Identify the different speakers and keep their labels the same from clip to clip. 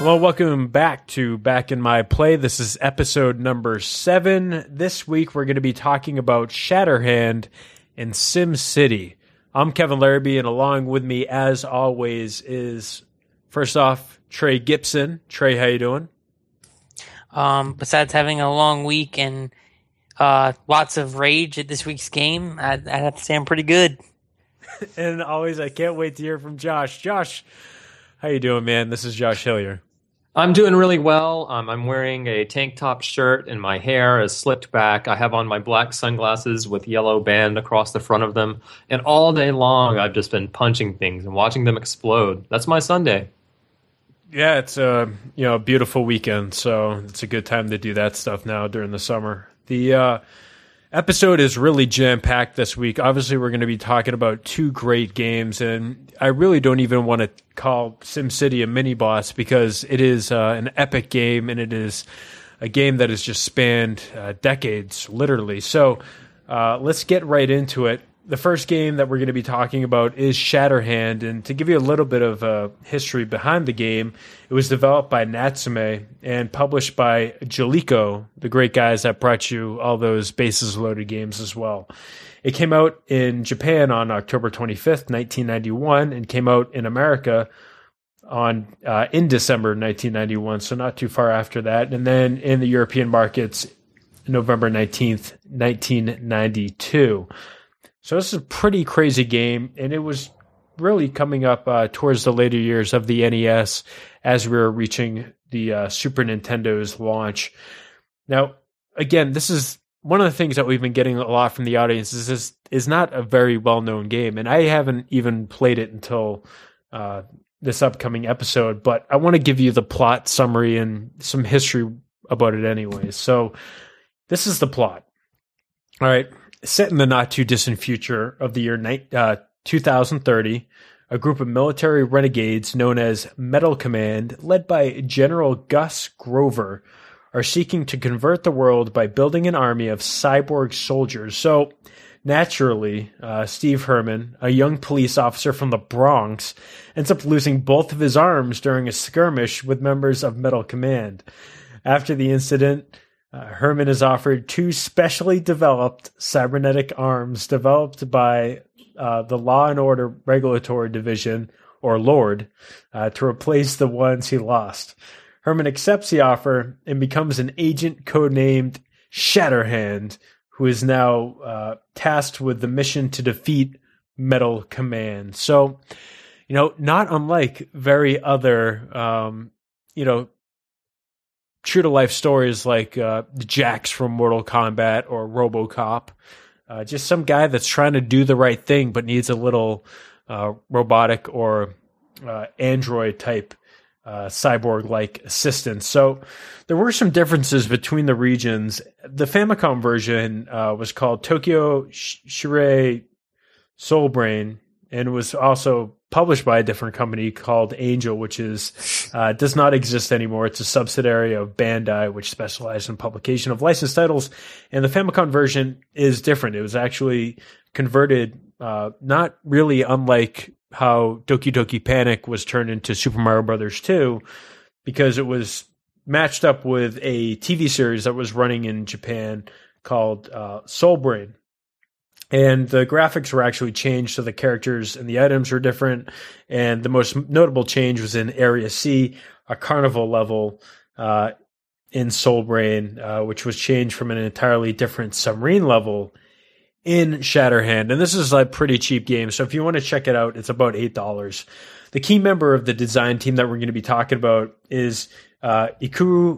Speaker 1: Hello, welcome back to Back in My Play. This is episode number 7. This week we're going to be talking about Shatterhand and SimCity. I'm Kevin Larrabee, and along with me, as always, is, first off, Trey Gibson. Trey, how you doing?
Speaker 2: Besides having a long week and lots of rage at this week's game, I'd have to say I'm pretty good.
Speaker 1: And always, I can't wait to hear from Josh. Josh, how you doing, man? This is Josh Hillier.
Speaker 3: I'm doing really well. I'm wearing a tank top shirt and my hair is slicked back. I have on my black sunglasses with yellow band across the front of them. And all day long, I've just been punching things and watching them explode. That's my Sunday.
Speaker 1: Yeah, it's a beautiful weekend, so it's a good time to do that stuff now during the summer. The episode is really jam-packed this week. Obviously, we're going to be talking about 2 great games, and I really don't even want to call SimCity a mini-boss because it is an epic game, and it is a game that has just spanned decades, literally. So let's get right into it. The first game that we're going to be talking about is Shatterhand, and to give you a little bit of history behind the game, it was developed by Natsume and published by Jaleco, the great guys that brought you all those bases loaded games as well. It came out in Japan on October 25th, 1991, and came out in America in December 1991, so not too far after that. And then in the European markets, November 19th, 1992. So this is a pretty crazy game, and it was really coming up towards the later years of the NES as we were reaching the Super Nintendo's launch. Now, again, this is one of the things that we've been getting a lot from the audience is this is not a very well-known game, and I haven't even played it until this upcoming episode, but I want to give you the plot summary and some history about it anyway. So this is the plot. All right. Set in the not-too-distant future of the year 2030, a group of military renegades known as Metal Command, led by General Gus Grover, are seeking to convert the world by building an army of cyborg soldiers. So, naturally, Steve Herman, a young police officer from the Bronx, ends up losing both of his arms during a skirmish with members of Metal Command. After the incident, Herman is offered 2 specially developed cybernetic arms developed by the Law and Order Regulatory Division, or LORD, to replace the ones he lost. Herman accepts the offer and becomes an agent codenamed Shatterhand, who is now tasked with the mission to defeat Metal Command. So, not unlike very other, true-to-life stories like Jax from Mortal Kombat or RoboCop. Just some guy that's trying to do the right thing but needs a little robotic or android-type cyborg-like assistance. So there were some differences between the regions. The Famicom version was called Tokyo Shirei Soul Brain and was also published by a different company called Angel, which does not exist anymore. It's a subsidiary of Bandai, which specializes in publication of licensed titles. And the Famicom version is different. It was actually converted, not really unlike how Doki Doki Panic was turned into Super Mario Brothers 2, because it was matched up with a TV series that was running in Japan called Soul Brain. And the graphics were actually changed, so the characters and the items were different. And the most notable change was in Area C, a carnival level in Soul Brain, which was changed from an entirely different submarine level in Shatterhand. And this is a pretty cheap game, so if you want to check it out, it's about $8. The key member of the design team that we're going to be talking about is Ikuru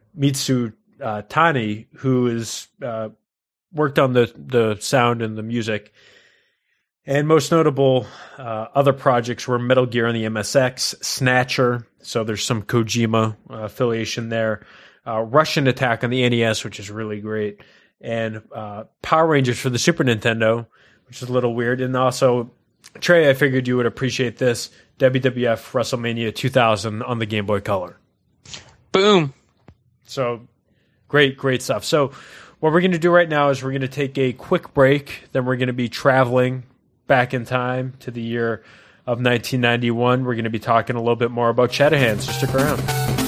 Speaker 1: Mitsutani, who is worked on the sound and the music. And most notable other projects were Metal Gear on the MSX, Snatcher, so there's some Kojima affiliation there, Russian Attack on the NES, which is really great, and Power Rangers for the Super Nintendo, which is a little weird. And also, Trey, I figured you would appreciate this, WWF WrestleMania 2000 on the Game Boy Color.
Speaker 2: Boom.
Speaker 1: So, great stuff. So, what we're going to do right now is we're going to take a quick break. Then we're going to be traveling back in time to the year of 1991. We're going to be talking a little bit more about Shatterhand, so stick around.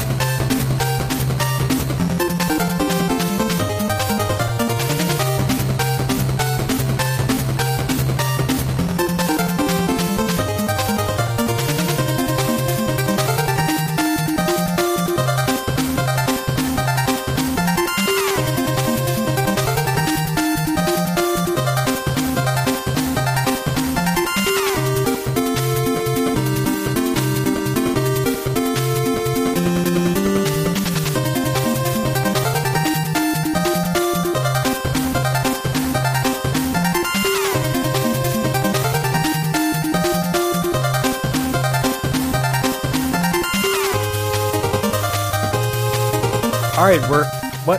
Speaker 1: All right, what?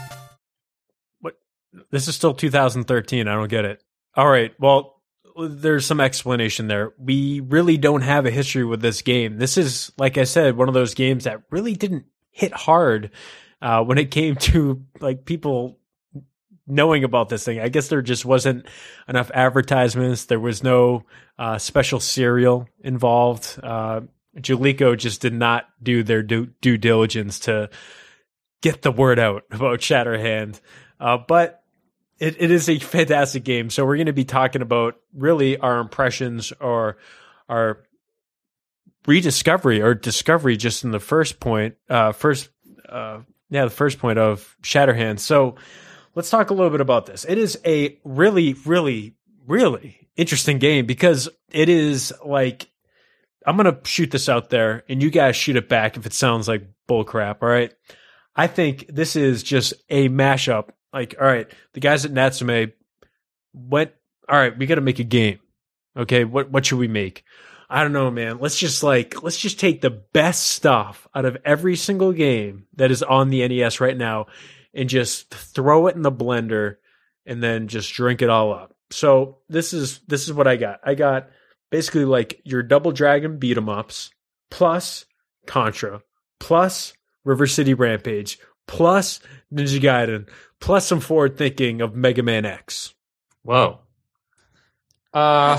Speaker 1: This is still 2013. I don't get it. All right, well, there's some explanation there. We really don't have a history with this game. This is, like I said, one of those games that really didn't hit hard when it came to like people knowing about this thing. I guess there just wasn't enough advertisements. There was no special serial involved. Jaleco just did not do their due diligence to get the word out about Shatterhand. But it is a fantastic game. So we're going to be talking about really our impressions or our rediscovery or discovery just in the first point, the first point of Shatterhand. So let's talk a little bit about this. It is a really, really, really interesting game because it is like, I'm going to shoot this out there and you guys shoot it back if it sounds like bullcrap. All right. I think this is just a mashup. Like, all right, the guys at Natsume went, all right, we got to make a game. Okay. What should we make? I don't know, man. Let's just take the best stuff out of every single game that is on the NES right now and just throw it in the blender and then just drink it all up. So this is what I got. I got basically like your Double Dragon beat 'em ups plus Contra plus River City Rampage plus Ninja Gaiden plus some forward thinking of Mega Man X.
Speaker 3: Whoa.
Speaker 1: Yeah.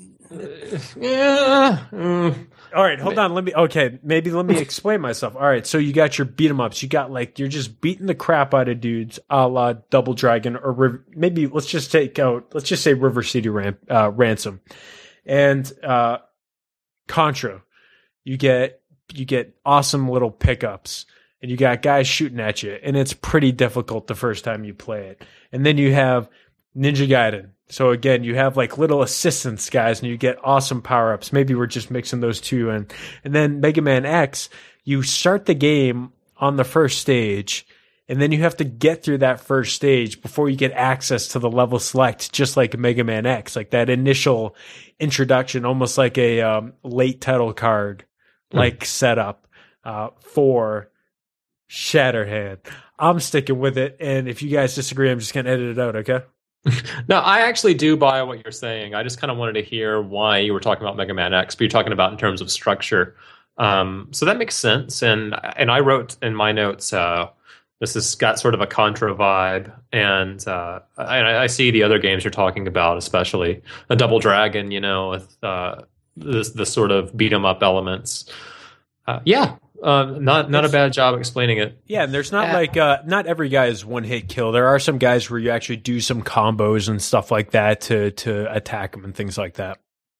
Speaker 1: All right, hold on. Maybe let me explain myself. All right, so you got your beat 'em ups. You got like you're just beating the crap out of dudes, a la Double Dragon, or maybe let's just say River City Ransom, and Contra. You get awesome little pickups, and you got guys shooting at you, and it's pretty difficult the first time you play it. And then you have Ninja Gaiden. So again, you have like little assistance guys and you get awesome power-ups. Maybe we're just mixing those two in. And then Mega Man X, you start the game on the first stage and then you have to get through that first stage before you get access to the level select, just like Mega Man X, like that initial introduction, almost like a late title card like setup for Shatterhand. I'm sticking with it. And if you guys disagree, I'm just going to edit it out. Okay.
Speaker 3: No, I actually do buy what you're saying. I just kind of wanted to hear why you were talking about Mega Man X, but you're talking about in terms of structure. So that makes sense. And I wrote in my notes, this has got sort of a Contra vibe. And I see the other games you're talking about, especially a Double Dragon, with this sort of beat 'em up elements. Not a bad job explaining it.
Speaker 1: Yeah, and there's not not every guy is one hit kill. There are some guys where you actually do some combos and stuff like that to attack them and things like that.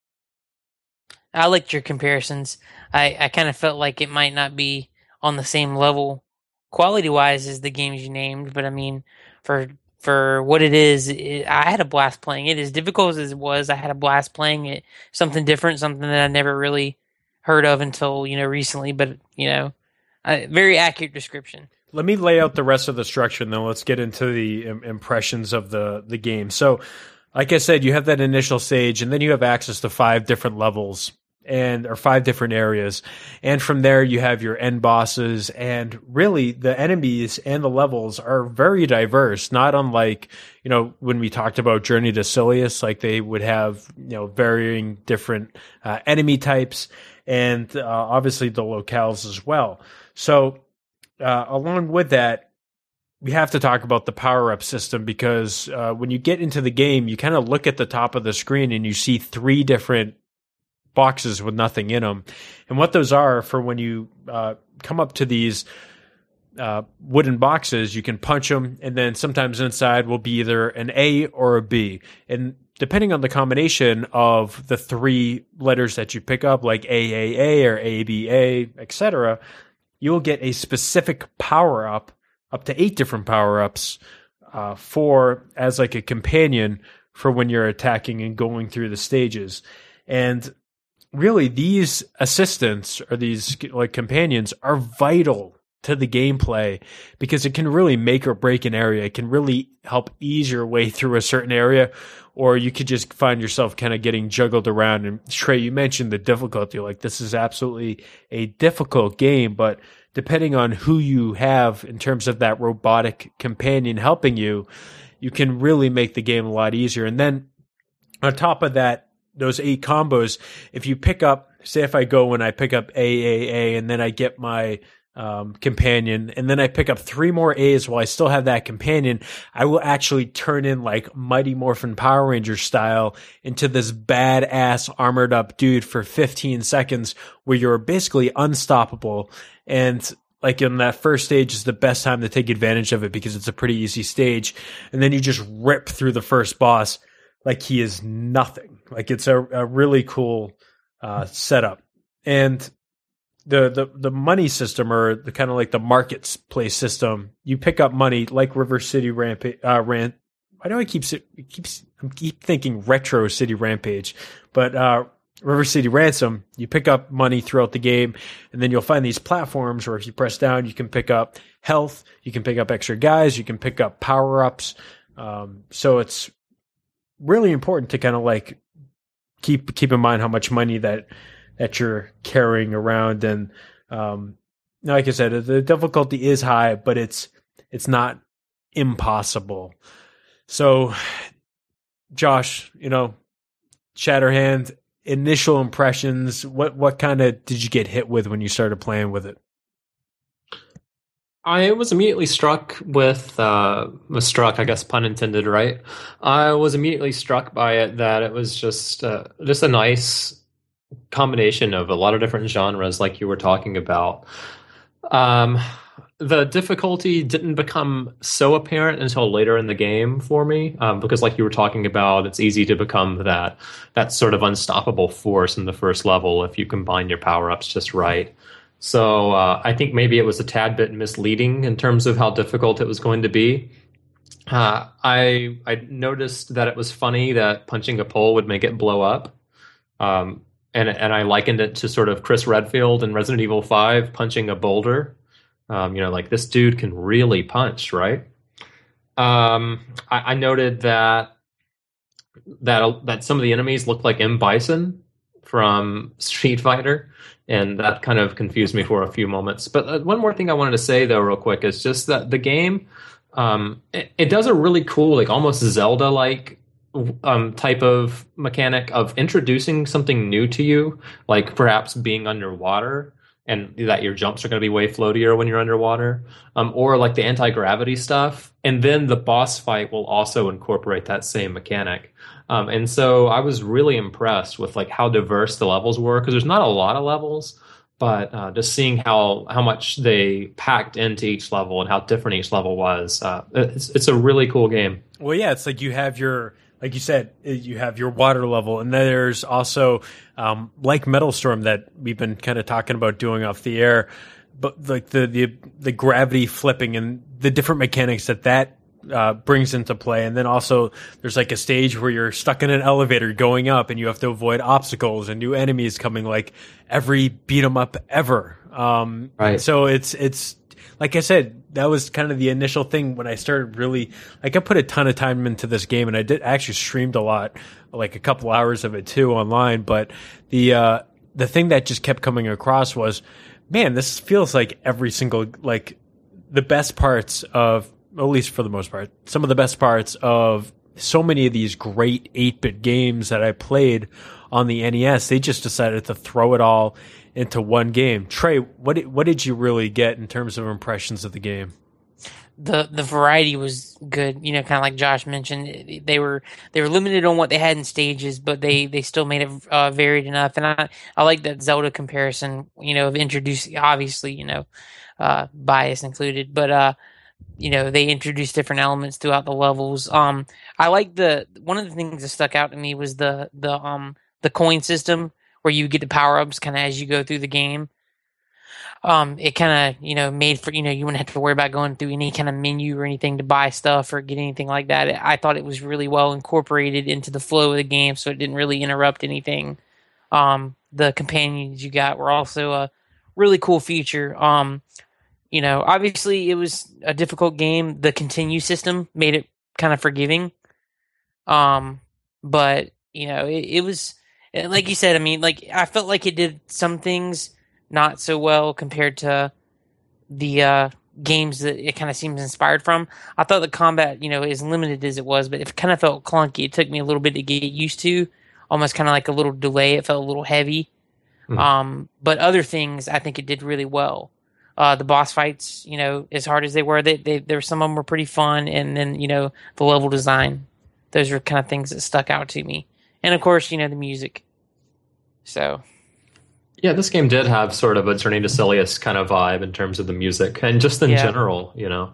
Speaker 2: I liked your comparisons. I kind of felt like it might not be on the same level quality wise as the games you named, but I mean for what it is, I had a blast playing it. As difficult as it was, I had a blast playing it. Something different, something that I never really heard of until recently, but very accurate description.
Speaker 1: Let me lay out the rest of the structure, and then let's get into the impressions of the game. So, like I said, you have that initial stage, and then you have access to 5 different levels or 5 different areas, and from there you have your end bosses, and really the enemies and the levels are very diverse. Not unlike when we talked about Journey to Silius, like they would have varying different enemy types. And obviously the locales as well. So along with that, we have to talk about the power-up system because when you get into the game, you kind of look at the top of the screen and you see 3 different boxes with nothing in them. And what those are for when you come up to these wooden boxes, you can punch them, and then sometimes inside will be either an A or a B. And depending on the combination of the 3 letters that you pick up, like AAA or ABA, etc., you'll get a specific power-up, up to 8 different power-ups as like a companion for when you're attacking and going through the stages. And really, these assistants or these like companions are vital to the gameplay because it can really make or break an area. It can really help ease your way through a certain area, or you could just find yourself kind of getting juggled around. And Trey, you mentioned the difficulty. Like, this is absolutely a difficult game, but depending on who you have in terms of that robotic companion helping you, you can really make the game a lot easier. And then on top of that, those 8 combos, if you pick up, say if I go and I pick up A, and then I get my companion, and then I pick up 3 more A's while I still have that companion, I will actually turn in like Mighty Morphin Power Ranger style into this badass armored up dude for 15 seconds where you're basically unstoppable. And like in that first stage is the best time to take advantage of it because it's a pretty easy stage. And then you just rip through the first boss like he is nothing. Like, it's a really cool setup. And the money system, or the kind of like the marketplace system, you pick up money like River City Rampage. Why do I keep thinking Retro City Rampage? But River City Ransom, you pick up money throughout the game, and then you'll find these platforms where if you press down, you can pick up health, you can pick up extra guys, you can pick up power-ups. So it's really important to kind of like keep in mind how much money that you're carrying around. And like I said, the difficulty is high, but it's not impossible. So, Josh, Shatterhand, initial impressions, what kind of did you get hit with when you started playing with it?
Speaker 3: I was immediately struck with, I guess, pun intended, right? I was immediately struck by it that it was just a nice combination of a lot of different genres, like you were talking about. The difficulty didn't become so apparent until later in the game for me, because like you were talking about, it's easy to become that sort of unstoppable force in the first level if you combine your power-ups just right. So I think maybe it was a tad bit misleading in terms of how difficult it was going to be. I noticed that it was funny that punching a pole would make it blow up. And I likened it to sort of Chris Redfield in Resident Evil 5 punching a boulder. Like, this dude can really punch, right? I noted that some of the enemies looked like M. Bison from Street Fighter, and that kind of confused me for a few moments. But one more thing I wanted to say, though, real quick, is just that the game, it does a really cool, like almost Zelda-like type of mechanic of introducing something new to you, like perhaps being underwater, and that your jumps are going to be way floatier when you're underwater, or like the anti-gravity stuff. And then the boss fight will also incorporate that same mechanic. And so I was really impressed with like how diverse the levels were, because there's not a lot of levels, but just seeing how much they packed into each level and how different each level was. It's a really cool game.
Speaker 1: Well, yeah, it's like you have like you said, you have your water level, and then there's also, like Metal Storm that we've been kind of talking about doing off the air, but like the gravity flipping and the different mechanics that brings into play. And then also there's like a stage where you're stuck in an elevator going up, and you have to avoid obstacles and new enemies coming, like every beat 'em up ever.
Speaker 3: Right.
Speaker 1: So it's like I said, that was kind of the initial thing when I started really, like, I put a ton of time into this game, and I did actually streamed a lot, like a couple hours of it too online. But the thing that just kept coming across was, man, this feels like every single, like the best parts of, at least for the most part, some of the best parts of so many of these great 8-bit games that I played on the NES, they just decided to throw it all into one game. Trey, what did you really get in terms of impressions of the game?
Speaker 2: The variety was good, kind of like Josh mentioned. They were limited on what they had in stages, but they still made it varied enough. And I like that Zelda comparison, of introducing, obviously, bias included, but they introduced different elements throughout the levels. I like one of the things that stuck out to me was the coin system, where you get the power-ups kind of as you go through the game. It kind of, made for, you wouldn't have to worry about going through any kind of menu or anything to buy stuff or get anything like that. I thought it was really well incorporated into the flow of the game, so it didn't really interrupt anything. The companions you got were also a really cool feature. Obviously it was a difficult game. The continue system made it kind of forgiving. But it was like you said. I mean, like I felt like it did some things not so well compared to the games that it kind of seems inspired from. I thought the combat, as limited as it was, but it kind of felt clunky. It took me a little bit to get used to, almost kind of like a little delay. It felt a little heavy. But other things, I think it did really well. The boss fights, as hard as they were, there were some of them were pretty fun, and then the level design, those were kind of things that stuck out to me, and of course, the music. So,
Speaker 3: yeah, this game did have sort of a Journey to Silius kind of vibe in terms of the music, and just in general,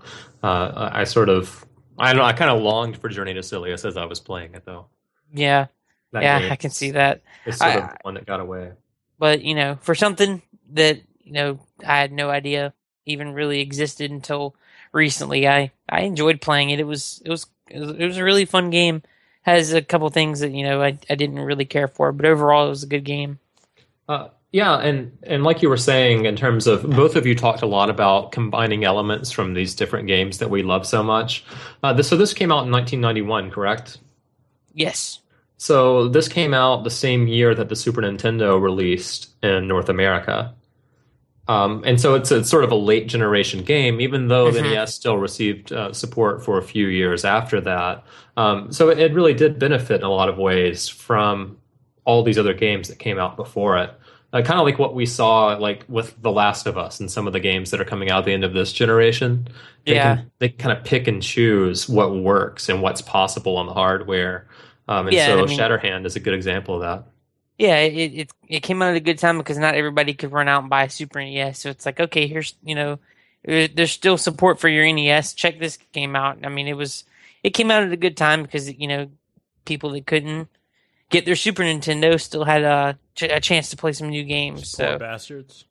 Speaker 3: I kind of longed for Journey to Silius as I was playing it, though.
Speaker 2: Yeah, I can see that.
Speaker 3: It's sort of the one that got away.
Speaker 2: But for something that I had no idea even really existed until recently, I enjoyed playing it. It was a really fun game. Has a couple things that I didn't really care for, but overall it was a good game.
Speaker 3: Yeah, and like you were saying, in terms of both of you talked a lot about combining elements from these different games that we love so much. So this came out in 1991, correct?
Speaker 2: Yes.
Speaker 3: So this came out the same year that the Super Nintendo released in North America. And so it's sort of a late generation game, even though the NES still received support for a few years after that. So it really did benefit in a lot of ways from all these other games that came out before it. Kind of like what we saw like with The Last of Us and some of the games that are coming out at the end of this generation. They kind of pick and choose what works and what's possible on the hardware. Shatterhand is a good example of that.
Speaker 2: Yeah, it came out at a good time because not everybody could run out and buy a Super NES. So it's like, okay, here's there's still support for your NES. Check this game out. I mean, it came out at a good time because people that couldn't get their Super Nintendo still had a chance to play some new games.
Speaker 1: Poor bastards.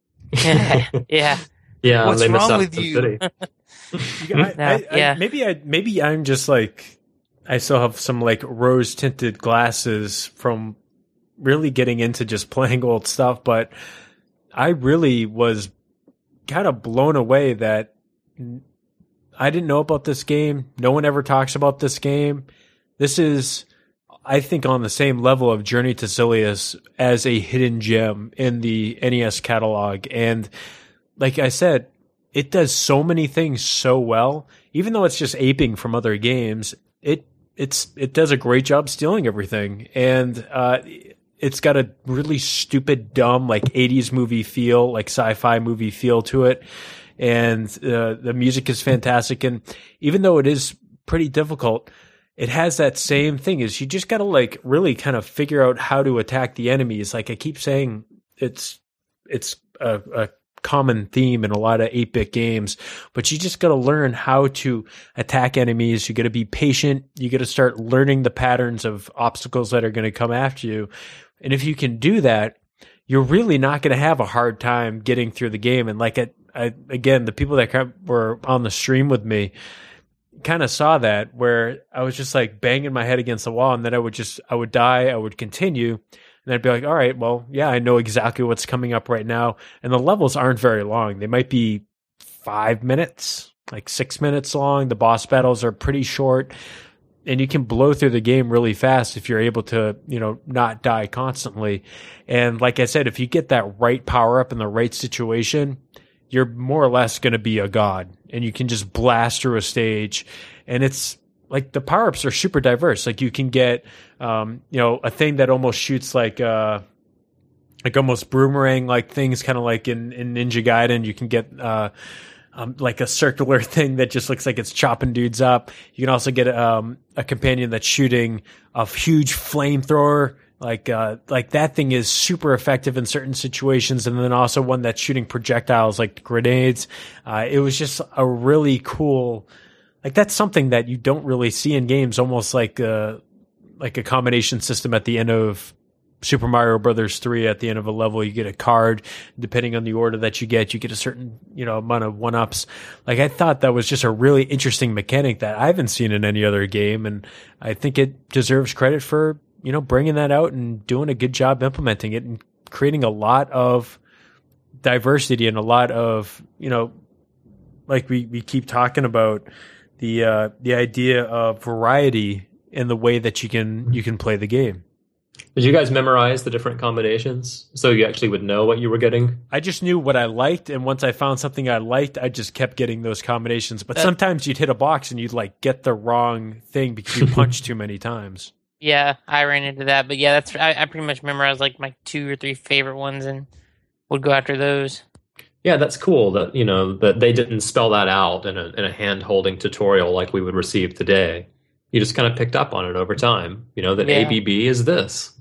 Speaker 2: Yeah. What's wrong with you?
Speaker 1: Maybe I'm just like I still have some like rose tinted glasses from really getting into just playing old stuff, but I really was kind of blown away that I didn't know about this game. No one ever talks about this game. This is, I think, on the same level of Journey to Silius as a hidden gem in the NES catalog. And like I said, it does so many things so well. Even though it's just aping from other games, it does a great job stealing everything. And it's got a really stupid, dumb, like 80s movie feel, like sci-fi movie feel to it. And the music is fantastic. And even though it is pretty difficult, it has that same thing is you just got to like really kind of figure out how to attack the enemies. Like I keep saying, it's a common theme in a lot of 8-bit games, but you just got to learn how to attack enemies. You got to be patient. You got to start learning the patterns of obstacles that are going to come after you. And if you can do that, you're really not going to have a hard time getting through the game. And like again, the people that were on the stream with me kind of saw that, where I was just like banging my head against the wall, and then I would die, I would continue, and I'd be like, all right, well, yeah, I know exactly what's coming up right now. And the levels aren't very long. They might be 5 minutes, like 6 minutes long. The boss battles are pretty short. And you can blow through the game really fast if you're able to, not die constantly. And like I said, if you get that right power up in the right situation, you're more or less going to be a god, and you can just blast through a stage. And it's like the power ups are super diverse. Like you can get, a thing that almost shoots like almost boomerang like things, kind of like in Ninja Gaiden. You can get, like a circular thing that just looks like it's chopping dudes up. You can also get a companion that's shooting a huge flamethrower. Like that thing is super effective in certain situations. And then also one that's shooting projectiles like grenades. It was just a really cool, like that's something that you don't really see in games, almost like a combination system at the end of Super Mario Brothers 3. At the end of a level, you get a card. Depending on the order that you get a certain, amount of one-ups. Like, I thought that was just a really interesting mechanic that I haven't seen in any other game. And I think it deserves credit for, bringing that out and doing a good job implementing it and creating a lot of diversity and a lot of, like we keep talking about the idea of variety in the way that you can play the game.
Speaker 3: Did you guys memorize the different combinations so you actually would know what you were getting?
Speaker 1: I just knew what I liked, and once I found something I liked, I just kept getting those combinations. But sometimes you'd hit a box and you'd like get the wrong thing because you punched too many times.
Speaker 2: Yeah, I ran into that, but yeah, I pretty much memorized like my 2 or 3 favorite ones and would go after those.
Speaker 3: Yeah, that's cool that that they didn't spell that out in a hand-holding tutorial like we would receive today. You just kind of picked up on it over time, that ABB is this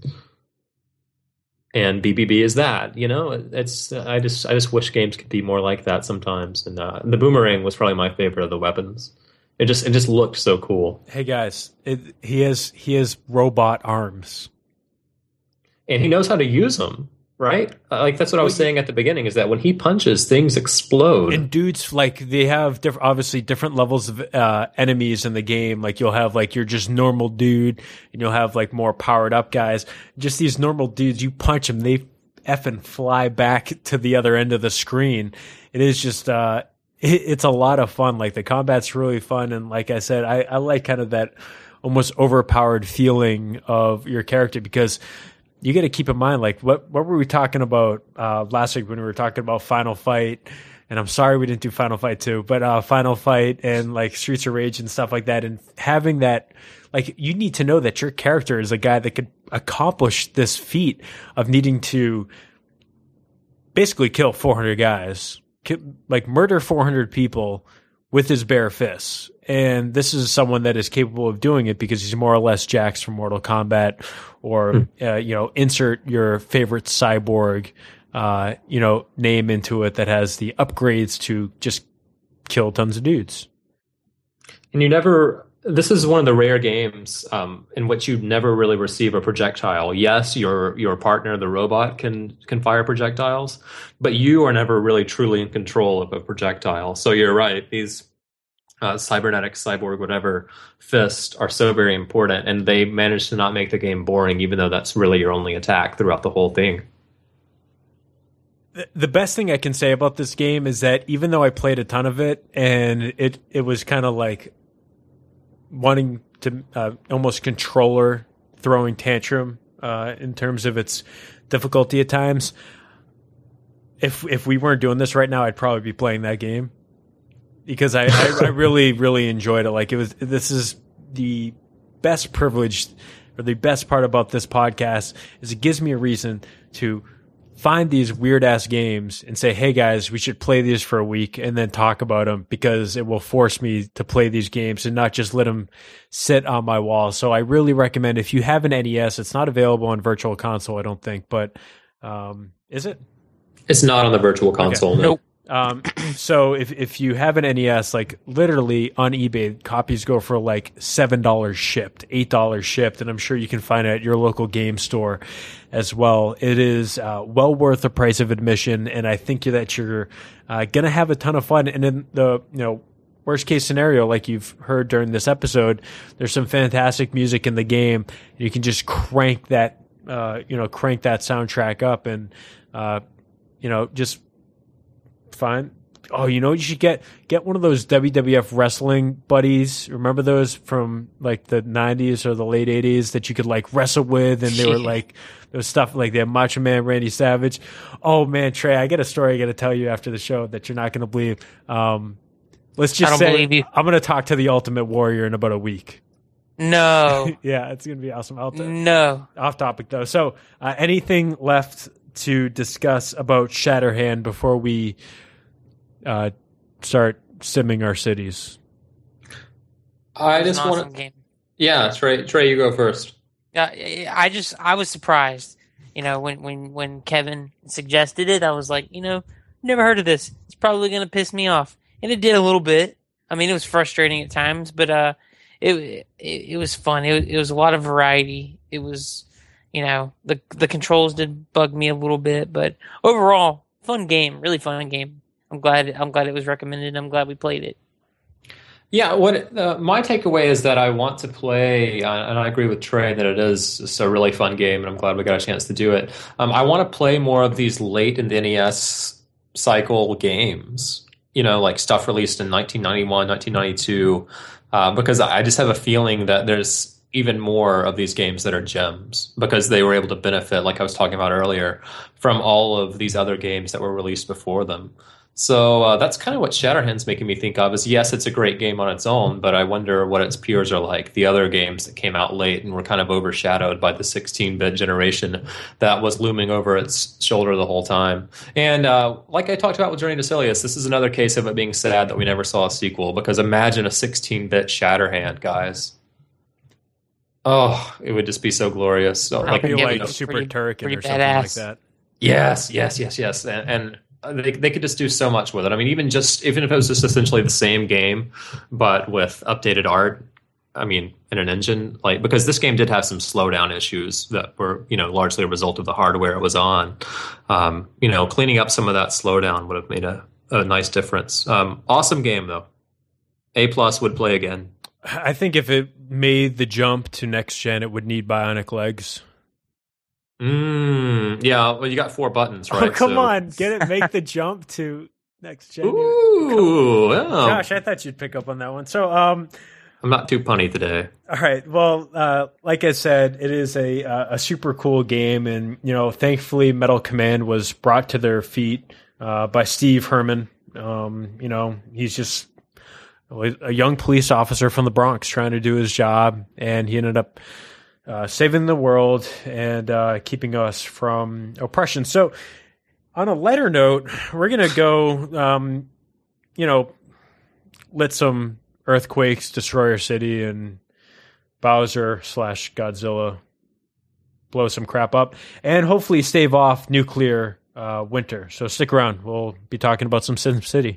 Speaker 3: and BBB is that. It's I just wish games could be more like that sometimes. And the boomerang was probably my favorite of the weapons. It just looked so cool.
Speaker 1: Hey guys, he has robot arms,
Speaker 3: and he knows how to use them. Right? Like that's what I was saying at the beginning, is that when he punches, things explode.
Speaker 1: And dudes, like, they have obviously different levels of enemies in the game. Like, you'll have like your just normal dude, and you'll have like more powered up guys. Just these normal dudes, you punch them, they effing fly back to the other end of the screen. It is just it's a lot of fun. Like, the combat's really fun, and like I said, I like kind of that almost overpowered feeling of your character, because you got to keep in mind, like, what were we talking about last week when we were talking about Final Fight? And I'm sorry we didn't do Final Fight 2, but Final Fight and like Streets of Rage and stuff like that. And having that, like, you need to know that your character is a guy that could accomplish this feat of needing to basically kill 400 guys, like murder 400 people with his bare fists. And this is someone that is capable of doing it because he's more or less Jax from Mortal Kombat, or, insert your favorite cyborg, name into it that has the upgrades to just kill tons of dudes.
Speaker 3: And this is one of the rare games in which you never really receive a projectile. Yes, your partner, the robot, can fire projectiles, but you are never really truly in control of a projectile. So you're right. These cybernetic, cyborg, whatever, fists are so very important, and they manage to not make the game boring, even though that's really your only attack throughout the whole thing.
Speaker 1: The best thing I can say about this game is that even though I played a ton of it, and it was kind of like wanting to almost controller throwing tantrum in terms of its difficulty at times, if we weren't doing this right now, I'd probably be playing that game. Because I really, really enjoyed it. Like, this is the best privilege, or the best part about this podcast, is it gives me a reason to find these weird ass games and say, hey guys, we should play these for a week and then talk about them, because it will force me to play these games and not just let them sit on my wall. So I really recommend, if you have an NES, it's not available on Virtual Console, I don't think, but is it?
Speaker 3: It's not on the Virtual Console.
Speaker 1: Okay.
Speaker 3: No.
Speaker 1: Nope. So if you have an NES, like, literally on eBay, copies go for like $7 shipped, $8 shipped, and I'm sure you can find it at your local game store as well. It is well worth the price of admission, and I think that you're gonna have a ton of fun. And in the worst case scenario, like you've heard during this episode, there's some fantastic music in the game, and you can just crank that soundtrack up, and just fine. Oh, you should get one of those WWF wrestling buddies. Remember those from like the 90s or the late 80s that you could like wrestle with, and they were like, there was stuff like the Macho Man Randy Savage. Oh man, Trey, I got a story I got to tell you after the show that you're not going to believe. Let's just say I'm going to talk to the Ultimate Warrior in about a week.
Speaker 2: No.
Speaker 1: Yeah, it's going to be awesome.
Speaker 2: No.
Speaker 1: Off topic though. So, anything left to discuss about Shatterhand before we start simming our cities?
Speaker 3: I just want to. Yeah, Trey, you go first.
Speaker 2: I was surprised. When Kevin suggested it, I was like, never heard of this. It's probably going to piss me off, and it did a little bit. I mean, it was frustrating at times, but it was fun. It was a lot of variety. It was, the controls did bug me a little bit, but overall, fun game, really fun game. I'm glad it was recommended. I'm glad we played it.
Speaker 3: Yeah, my takeaway is that I want to play, and I agree with Trey that it is just a really fun game, and I'm glad we got a chance to do it. I want to play more of these late in the NES cycle games. like stuff released in 1991, 1992, because I just have a feeling that there's even more of these games that are gems because they were able to benefit, like I was talking about earlier, from all of these other games that were released before them. So that's kind of what Shatterhand's making me think of is, yes, it's a great game on its own, but I wonder what its peers are like, the other games that came out late and were kind of overshadowed by the 16-bit generation that was looming over its shoulder the whole time. And like I talked about with Journey to Silius, this is another case of it being sad that we never saw a sequel, because imagine a 16-bit Shatterhand, guys. Oh, it would just be so glorious. So,
Speaker 1: Like,
Speaker 2: Yeah,
Speaker 1: like
Speaker 2: pretty-
Speaker 1: Super Turrican
Speaker 2: pretty
Speaker 1: or something like
Speaker 2: badass.
Speaker 1: that.
Speaker 3: Yes. And they could just do so much with it. I mean, even if it was just essentially the same game, but with updated art, I mean, in an engine, like, because this game did have some slowdown issues that were, largely a result of the hardware it was on. Cleaning up some of that slowdown would have made a nice difference. Awesome game, though. A+ would play again.
Speaker 1: I think if it made the jump to next gen, it would need bionic legs.
Speaker 3: Yeah, well, you got 4 buttons, right?
Speaker 1: Oh, come
Speaker 3: So-
Speaker 1: on, get it, make the jump to next gen.
Speaker 3: Ooh, wow.
Speaker 1: Gosh, I thought you'd pick up on that one. So,
Speaker 3: I'm not too punny today.
Speaker 1: all right. Well, like I said, it is a super cool game, and thankfully, Metal Command was brought to their feet by Steve Herman. He's just a young police officer from the Bronx trying to do his job, and he ended up saving the world and keeping us from oppression. So, on a lighter note, we're gonna go, let some earthquakes destroy our city and Bowser/Godzilla blow some crap up, and hopefully stave off nuclear winter. So stick around. We'll be talking about some SimCity.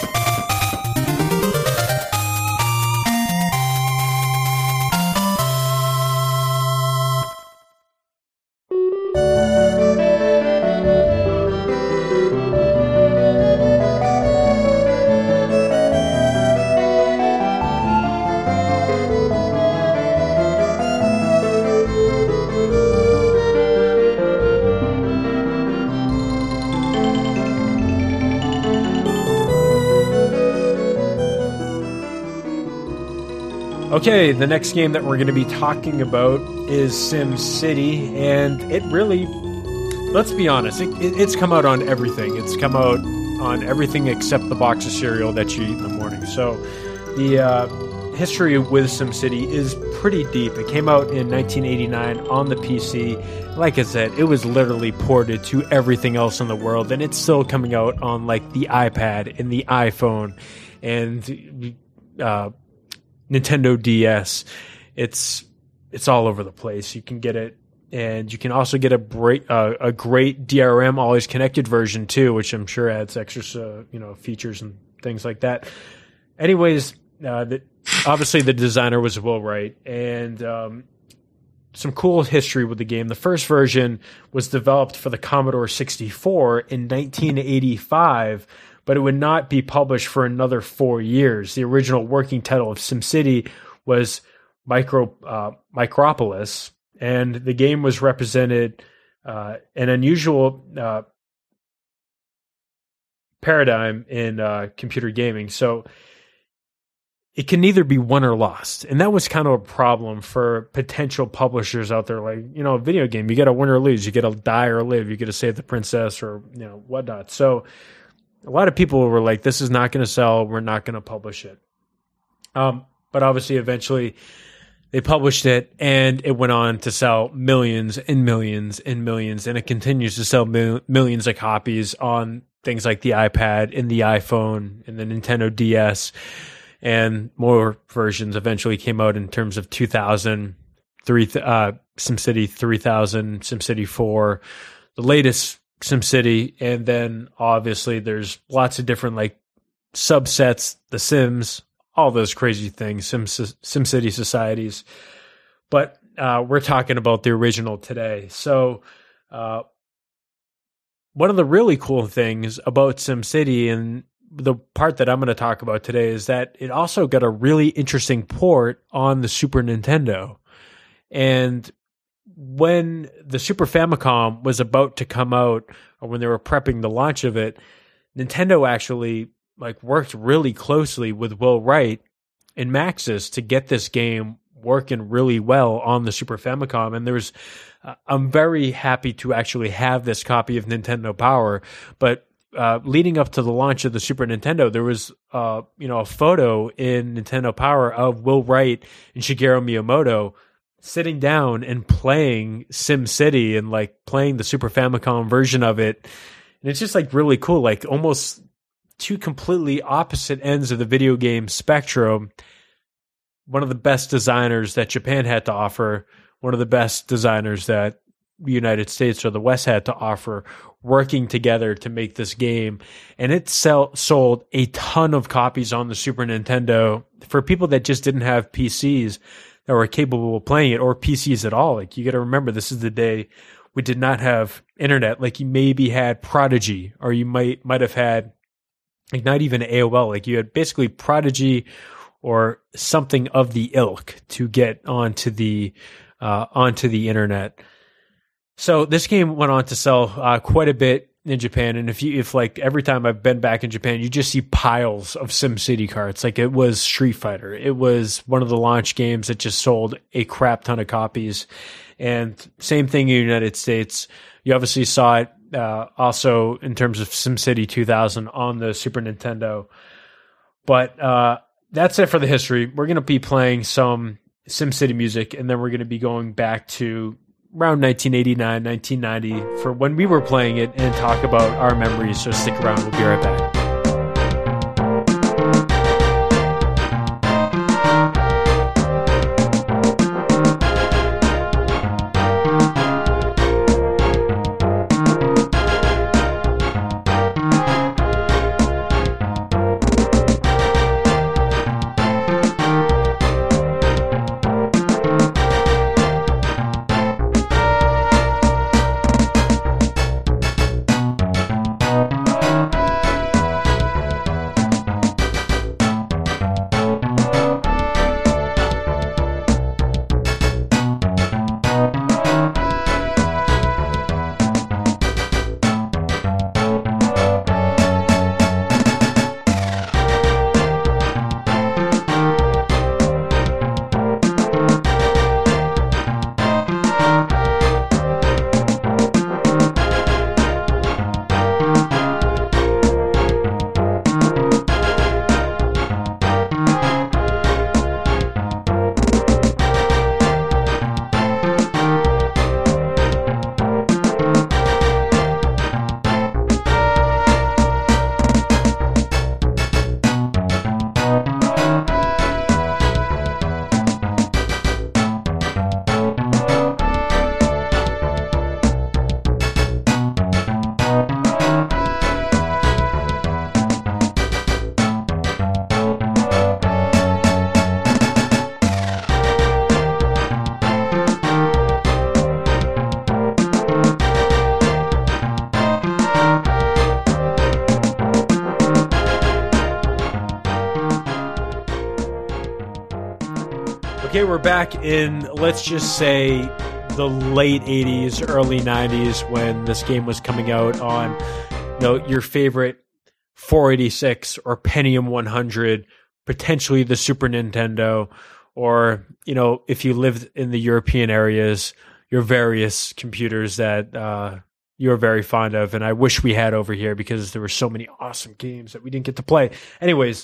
Speaker 1: Okay, the next game that we're going to be talking about is SimCity, and it really, let's be honest, it's come out on everything. It's come out on everything except the box of cereal that you eat in the morning. So the history with SimCity is pretty deep. It came out in 1989 on the PC. Like I said, it was literally ported to everything else in the world, and it's still coming out on like the iPad and the iPhone and Nintendo DS. It's all over the place. You can get it, and you can also get a great DRM always connected version too, which I'm sure adds extra features and things like that. Anyways, obviously the designer was Will Wright, and some cool history with the game. The first version was developed for the Commodore 64 in 1985. But it would not be published for another 4 years. The original working title of SimCity was Micropolis, and the game was represented an unusual paradigm in computer gaming. So it can neither be won or lost. And that was kind of a problem for potential publishers out there. Like, a video game, you get to win or lose. You get to die or live. You get to save the princess or, whatnot. So a lot of people were like, this is not going to sell. We're not going to publish it. But obviously, eventually, they published it, and it went on to sell millions and millions and millions. And it continues to sell millions of copies on things like the iPad and the iPhone and the Nintendo DS. And more versions eventually came out in terms of 2000, SimCity 3000, SimCity 4, the latest SimCity, and then obviously there's lots of different like subsets, The Sims, all those crazy things, SimCity societies. But we're talking about the original today. So one of the really cool things about SimCity, and the part that I'm going to talk about today, is that it also got a really interesting port on the Super Nintendo. And when the Super Famicom was about to come out, or when they were prepping the launch of it, Nintendo actually like worked really closely with Will Wright and Maxis to get this game working really well on the Super Famicom. And there's, I'm very happy to actually have this copy of Nintendo Power. But leading up to the launch of the Super Nintendo, there was, a photo in Nintendo Power of Will Wright and Shigeru Miyamoto sitting down and playing SimCity and like playing the Super Famicom version of it. And it's just like really cool, like almost two completely opposite ends of the video game spectrum. One of the best designers that Japan had to offer, one of the best designers that the United States or the West had to offer, working together to make this game. And it sold a ton of copies on the Super Nintendo for people that just didn't have PCs that were capable of playing it, or PCs at all. Like, you got to remember, this is the day we did not have internet. Like, you maybe had Prodigy, or you might have had like not even AOL. Like, you had basically Prodigy or something of the ilk to get onto the internet. So this game went on to sell quite a bit in Japan. And if like every time I've been back in Japan, you just see piles of SimCity carts. Like, it was Street Fighter. It was one of the launch games that just sold a crap ton of copies. And same thing in the United States. You obviously saw it also in terms of SimCity 2000 on the Super Nintendo. But that's it for the history. We're going to be playing some SimCity music, and then we're going to be going back to around 1989, 1990 for when we were playing it and talk about our memories. So stick around. We'll be right back. Okay, we're back in, let's just say, the late 80s, early 90s when this game was coming out on, your favorite 486 or Pentium 100, potentially the Super Nintendo, or, if you lived in the European areas, your various computers that you're very fond of. And I wish we had over here because there were so many awesome games that we didn't get to play. Anyways,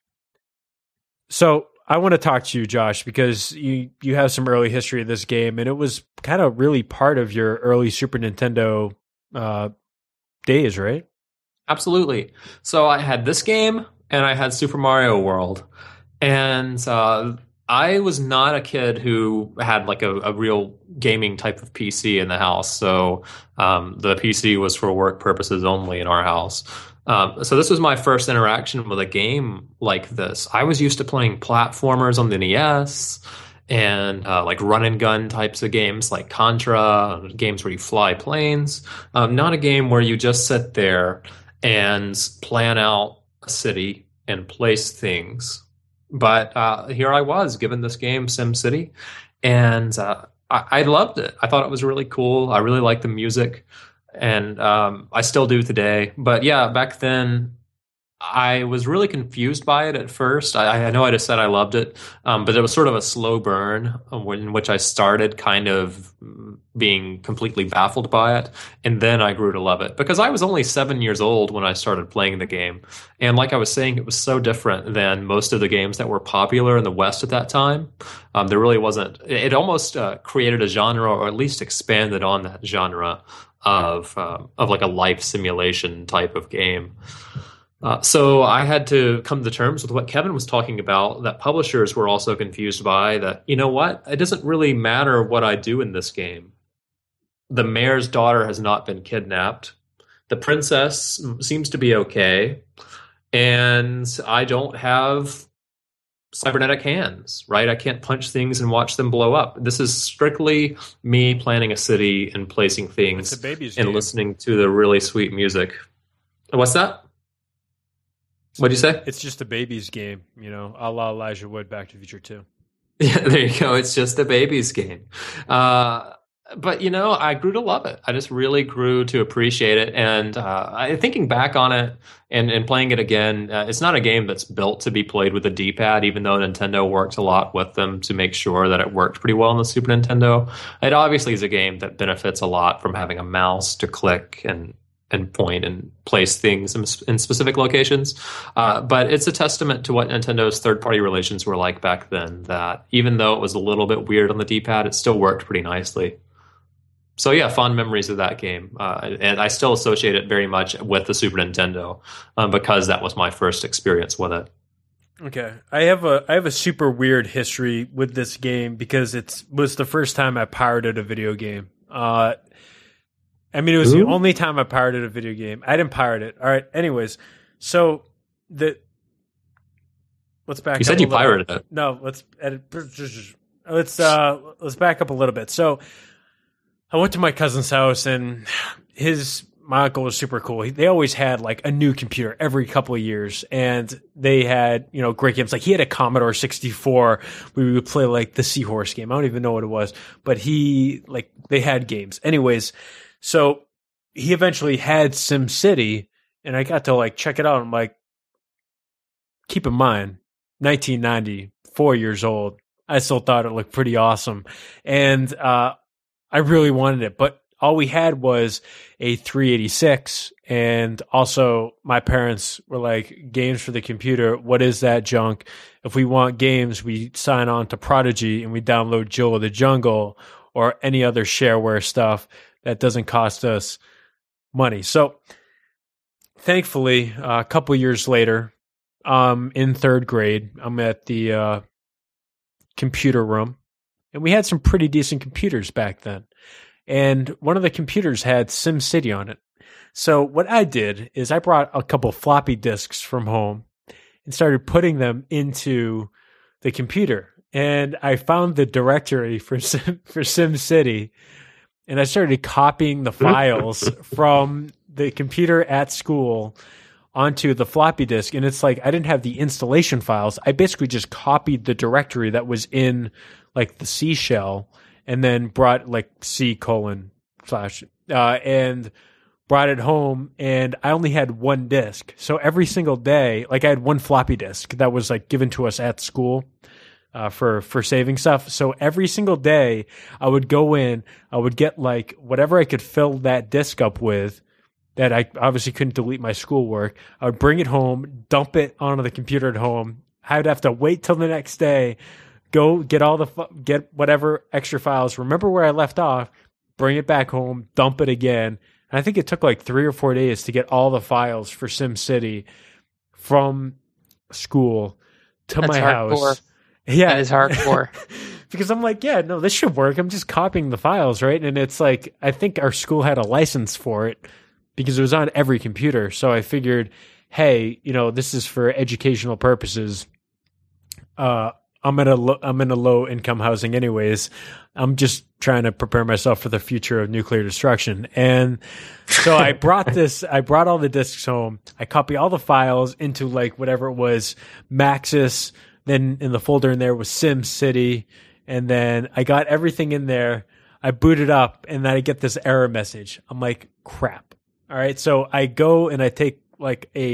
Speaker 1: so I want to talk to you, Josh, because you have some early history of this game, and it was kind of really part of your early Super Nintendo days, right?
Speaker 3: Absolutely. So I had this game, and I had Super Mario World. And I was not a kid who had like a real gaming type of PC in the house. So the PC was for work purposes only in our house. So this was my first interaction with a game like this. I was used to playing platformers on the NES and like run and gun types of games like Contra, games where you fly planes. Not a game where you just sit there and plan out a city and place things. But here I was given this game, SimCity, and I loved it. I thought it was really cool. I really liked the music. And I still do today. But yeah, back then, I was really confused by it at first. I know I just said I loved it, but it was sort of a slow burn in which I started kind of being completely baffled by it. And then I grew to love it because I was only 7 years old when I started playing the game. And like I was saying, it was so different than most of the games that were popular in the West at that time. There really wasn't, it almost created a genre, or at least expanded on that genre of like a life simulation type of game. So I had to come to terms with what Kevin was talking about, that publishers were also confused by that. You know what? It doesn't really matter what I do in this game. The mayor's daughter has not been kidnapped. The princess seems to be okay. And I don't have cybernetic hands, right? I can't punch things and watch them blow up. This is strictly me planning a city and placing things and listening to the really sweet music. What's that? What'd you say?
Speaker 1: It's just a baby's game, a la Elijah Wood, Back to the Future 2.
Speaker 3: Yeah, there you go. It's just a baby's game. But, I grew to love it. I just really grew to appreciate it. And thinking back on it and playing it again, it's not a game that's built to be played with a D-pad, even though Nintendo worked a lot with them to make sure that it worked pretty well on the Super Nintendo. It obviously is a game that benefits a lot from having a mouse to click and point and place things in specific locations. But it's a testament to what Nintendo's third-party relations were like back then, that even though it was a little bit weird on the D-pad, it still worked pretty nicely. So yeah, fond memories of that game. And I still associate it very much with the Super Nintendo because that was my first experience with it.
Speaker 1: Okay. I have a super weird history with this game because it was the first time I pirated a video game. It was the only time I pirated a video game. I didn't pirate it. All right. Anyways, so let's back.
Speaker 3: You said you pirated it.
Speaker 1: No, let's back up a little bit. So I went to my cousin's house, and my uncle was super cool. They always had like a new computer every couple of years, and they had great games. Like he had a Commodore 64. We would play like the Seahorse game. I don't even know what it was, but they had games. Anyways. So he eventually had SimCity, and I got to like check it out. I'm like, keep in mind, 1990, 4 years old. I still thought it looked pretty awesome. And I really wanted it, but all we had was a 386. And also my parents were like, games for the computer. What is that junk? If we want games, we sign on to Prodigy and we download Jill of the Jungle or any other shareware stuff that doesn't cost us money. So thankfully, a couple years later, in third grade, I'm at the computer room, and we had some pretty decent computers back then. And one of the computers had SimCity on it. So what I did is I brought a couple floppy disks from home and started putting them into the computer. And I found the directory for SimCity. And I started copying the files from the computer at school onto the floppy disk. And it's like I didn't have the installation files. I basically just copied the directory that was in like the C shell and then brought like C:/ and brought it home. And I only had one disk. So every single day, like I had one floppy disk that was like given to us at school. For saving stuff. So every single day I would go in, I would get like whatever I could fill that disk up with that I obviously couldn't delete my schoolwork. I would bring it home, dump it onto the computer at home. I would have to wait till the next day, go get get whatever extra files, remember where I left off, bring it back home, dump it again. And I think it took like 3 or 4 days to get all the files for SimCity from school to my house. Yeah,
Speaker 2: that is hardcore.
Speaker 1: Because I'm like, yeah, no, this should work. I'm just copying the files, right? And it's like, I think our school had a license for it because it was on every computer. So I figured, hey, this is for educational purposes. I'm in a low income housing anyways. I'm just trying to prepare myself for the future of nuclear destruction. And so I brought all the disks home. I copy all the files into like whatever it was, Maxis. Then in the folder in there was SimCity. And then I got everything in there. I boot it up and then I get this error message. I'm like, crap. All right. So I go and I take like a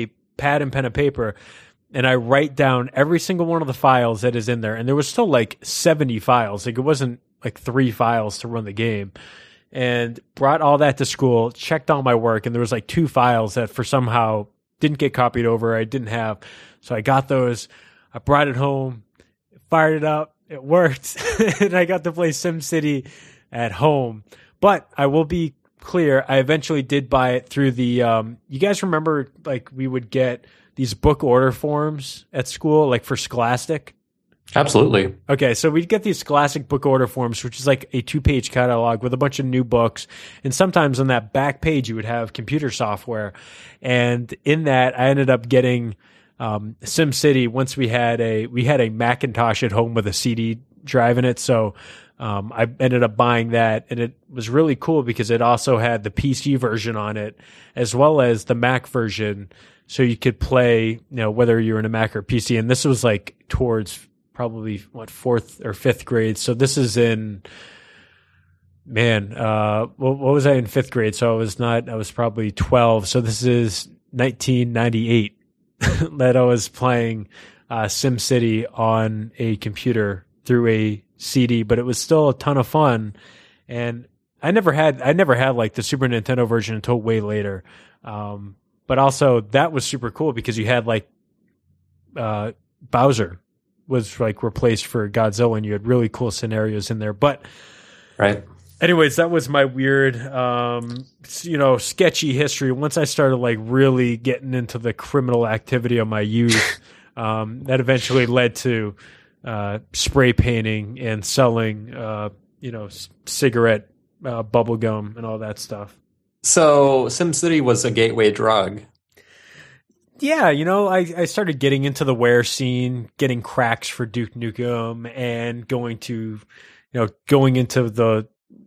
Speaker 1: pad and pen and paper, and I write down every single one of the files that is in there. And there was still like 70 files. Like it wasn't like 3 files to run the game. And brought all that to school, checked all my work, and there was like 2 files that for somehow didn't get copied over. I didn't have. So I got those. I brought it home, fired it up. It worked. And I got to play SimCity at home. But I will be clear, I eventually did buy it through the you guys remember like we would get these book order forms at school, like for Scholastic?
Speaker 3: Absolutely.
Speaker 1: Okay, so we'd get these Scholastic book order forms, which is like a 2-page catalog with a bunch of new books. And sometimes on that back page, you would have computer software. And in that, I ended up getting SimCity once we had a Macintosh at home with a CD drive in it. So I ended up buying that, and it was really cool because it also had the PC version on it as well as the Mac version. So you could play, whether you're in a Mac or PC. And this was like towards probably 4th or 5th grade. So this is in, what was I in 5th grade? So I was probably 12. So this is 1998 that I was playing SimCity on a computer through a CD, but it was still a ton of fun. And I never had like the Super Nintendo version until way later. But also that was super cool because you had like Bowser was like replaced for Godzilla, and you had really cool scenarios in there. But
Speaker 3: right.
Speaker 1: Anyways, that was my weird, sketchy history. Once I started like really getting into the criminal activity of my youth, that eventually led to spray painting and selling, cigarette bubble gum and all that stuff.
Speaker 3: So SimCity was a gateway drug.
Speaker 1: Yeah, I started getting into the wear scene, getting cracks for Duke Nukem, and going into the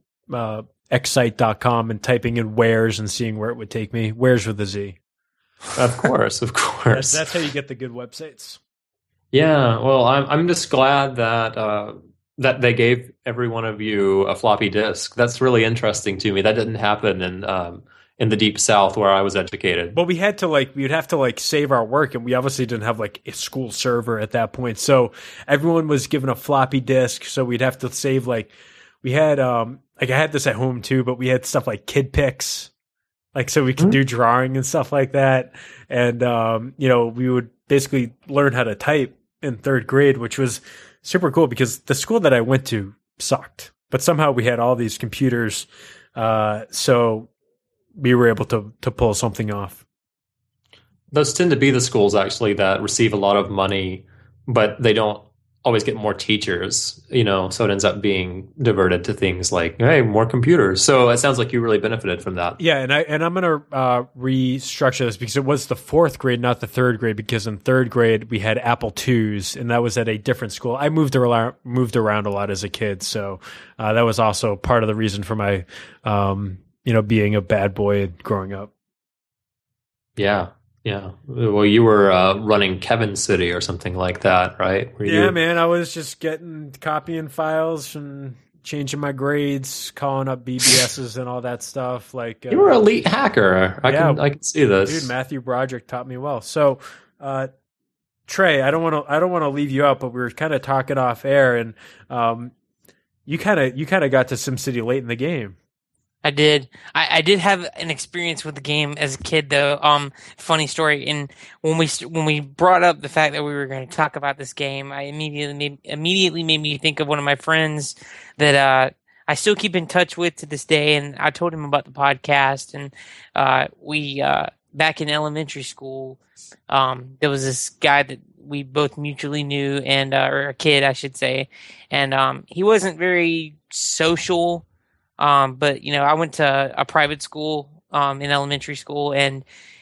Speaker 1: Excite.com and typing in wares and seeing where it would take me. Wares with a Z.
Speaker 3: Of course.
Speaker 1: That's how you get the good websites.
Speaker 3: Yeah, well, I'm just glad that that they gave every one of you a floppy disk. That's really interesting to me. That didn't happen in the Deep South where I was educated.
Speaker 1: But we'd have to save our work, and we obviously didn't have like a school server at that point. So everyone was given a floppy disk. So we'd have to save we had I had this at home too, but we had stuff like Kid Pics, like so we could do drawing and stuff like that. And we would basically learn how to type in 3rd grade, which was super cool because the school that I went to sucked, but somehow we had all these computers, so we were able to pull something off.
Speaker 3: Those tend to be the schools actually that receive a lot of money, but they don't always get more teachers, so it ends up being diverted to things like, hey, more computers. So it sounds like you really benefited from that.
Speaker 1: Yeah, and I'm going to restructure this because it was the 4th grade, not the 3rd grade, because in 3rd grade we had Apple IIs, and that was at a different school. I moved around a lot as a kid, so that was also part of the reason for my, being a bad boy growing up.
Speaker 3: Yeah. Yeah. Well, you were running Kevin City or something like that, right?
Speaker 1: Man. I was just copying files and changing my grades, calling up BBSs and all that stuff. Like
Speaker 3: you were an elite hacker. I can see this.
Speaker 1: Dude, Matthew Broderick taught me well. So, Trey, I don't want to leave you out, but we were kind of talking off air, and you kind of got to SimCity late in the game.
Speaker 2: I did. I did have an experience with the game as a kid, though. Funny story. And when we brought up the fact that we were going to talk about this game, I immediately made me think of one of my friends that I still keep in touch with to this day. And I told him about the podcast. And we back in elementary school, there was this guy that we both mutually knew, and or a kid, I should say. And he wasn't very social. But I went to a private school, in elementary school, and,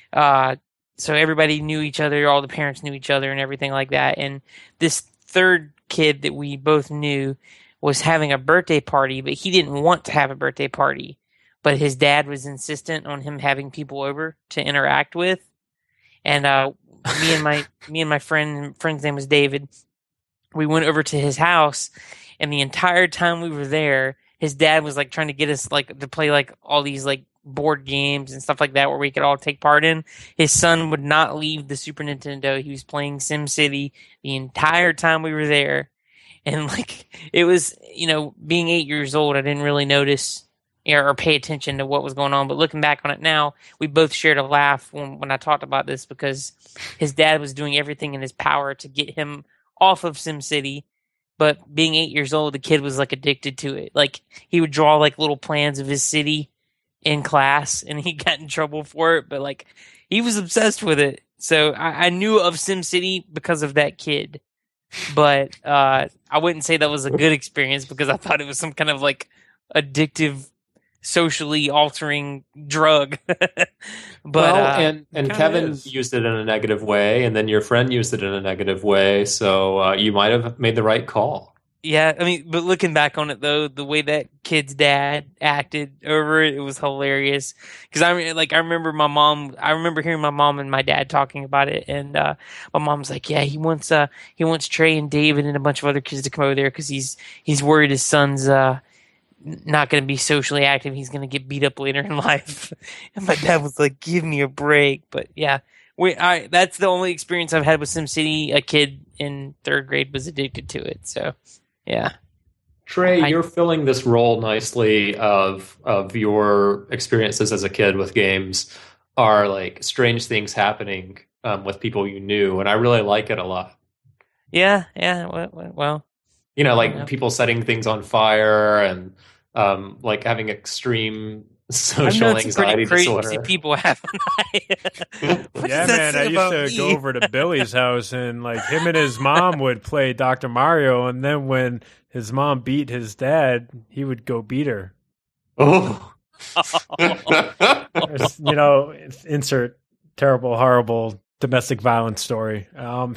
Speaker 2: so everybody knew each other, all the parents knew each other and everything like that. And this 3rd kid that we both knew was having a birthday party, but he didn't want to have a birthday party, but his dad was insistent on him having people over to interact with. And, me and my friend's name was David. We went over to his house, and the entire time we were there, his dad was like trying to get us like to play like all these like board games and stuff like that where we could all take part in. His son would not leave the Super Nintendo. He was playing SimCity the entire time we were there. And like it was, being 8 years old, I didn't really notice or pay attention to what was going on. But looking back on it now, we both shared a laugh when I talked about this because his dad was doing everything in his power to get him off of SimCity. But being 8 years old, the kid was like addicted to it. Like he would draw like little plans of his city in class, and he got in trouble for it. But like he was obsessed with it. So I knew of SimCity because of that kid. But I wouldn't say that was a good experience because I thought it was some kind of like addictive, socially altering drug. But
Speaker 3: and Kevin used it in a negative way, and then your friend used it in a negative way. So you might have made the right call.
Speaker 2: Yeah, I mean, but looking back on it though, the way that kid's dad acted over it, it was hilarious. Because I remember hearing my mom and my dad talking about it, and my mom's like, "Yeah, he wants Trey and David and a bunch of other kids to come over there because he's worried his son's not going to be socially active. He's going to get beat up later in life." And my dad was like, "Give me a break." But yeah, that's the only experience I've had with SimCity. A kid in 3rd grade was addicted to it. So. Yeah,
Speaker 3: Trey, you're filling this role nicely of your experiences as a kid with games are like strange things happening with people you knew, and I really like it a lot.
Speaker 2: Yeah. Well,
Speaker 3: like people setting things on fire and like having extreme social anxiety disorder.
Speaker 2: People have.
Speaker 1: Yeah, man. I used to go over to Billy's house, and like him and his mom would play Dr. Mario, and then when his mom beat his dad, he would go beat her.
Speaker 3: Oh,
Speaker 1: insert terrible, horrible domestic violence story.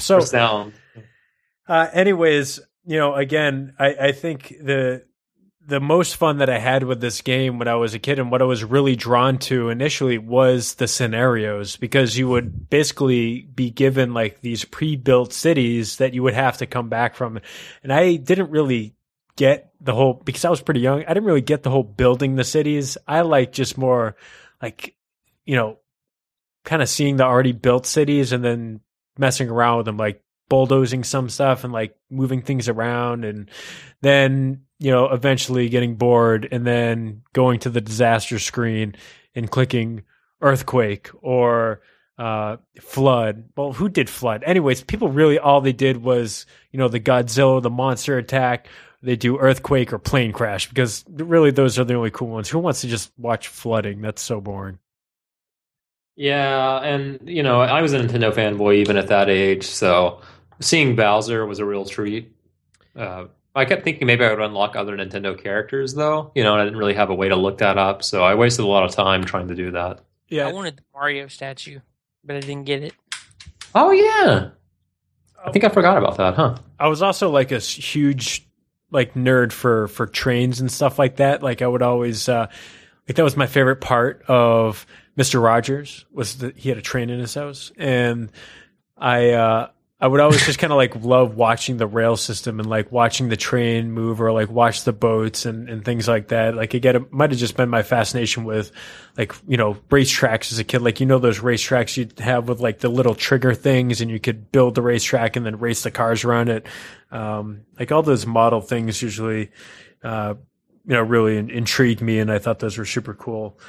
Speaker 1: Anyways, again, I think the most fun that I had with this game when I was a kid and what I was really drawn to initially was the scenarios, because you would basically be given like these pre-built cities that you would have to come back from. And I didn't really get the whole, because I was pretty young, I didn't really get the whole building the cities. I like just more like, kind of seeing the already built cities and then messing around with them, like bulldozing some stuff and like moving things around, and then eventually getting bored and then going to the disaster screen and clicking earthquake or flood. Well, who did flood? Anyways, people really, all they did was, the Godzilla, the monster attack. They do earthquake or plane crash, because really those are the only cool ones. Who wants to just watch flooding? That's so boring.
Speaker 3: Yeah, and I was a Nintendo fanboy even at that age, so seeing Bowser was a real treat. I kept thinking maybe I would unlock other Nintendo characters, though, and I didn't really have a way to look that up, so I wasted a lot of time trying to do that.
Speaker 2: Yeah, I wanted the Mario statue, but I didn't get it.
Speaker 3: Oh, yeah. I think I forgot about that, huh?
Speaker 1: I was also like a huge like nerd for trains and stuff like that. Like I would always that was my favorite part of Mr. Rogers, was that he had a train in his house, and I would always just kind of like love watching the rail system and like watching the train move, or like watch the boats and things like that. Like again, it might have just been my fascination with like, racetracks as a kid. Like, those racetracks you'd have with like the little trigger things, and you could build the racetrack and then race the cars around it. Like all those model things usually, really intrigued me, and I thought those were super cool.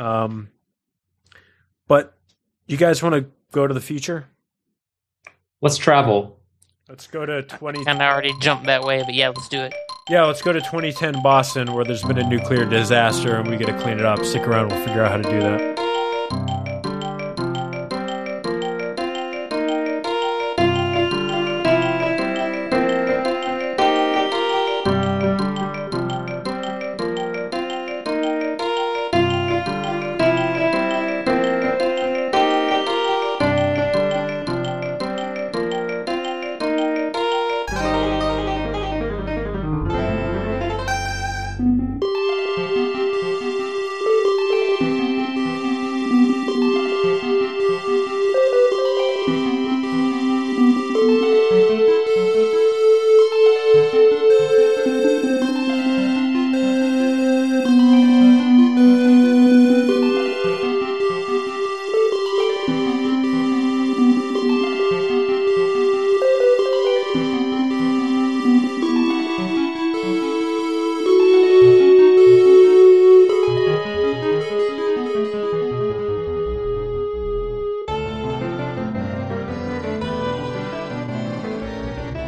Speaker 1: But you guys want to go to the future?
Speaker 3: Let's travel.
Speaker 1: Let's go to 20.
Speaker 2: And I already jumped that way, but yeah, let's do it.
Speaker 1: Yeah, let's go to 2010 Boston, where there's been a nuclear disaster and we got to clean it up. Stick around, we'll figure out how to do that.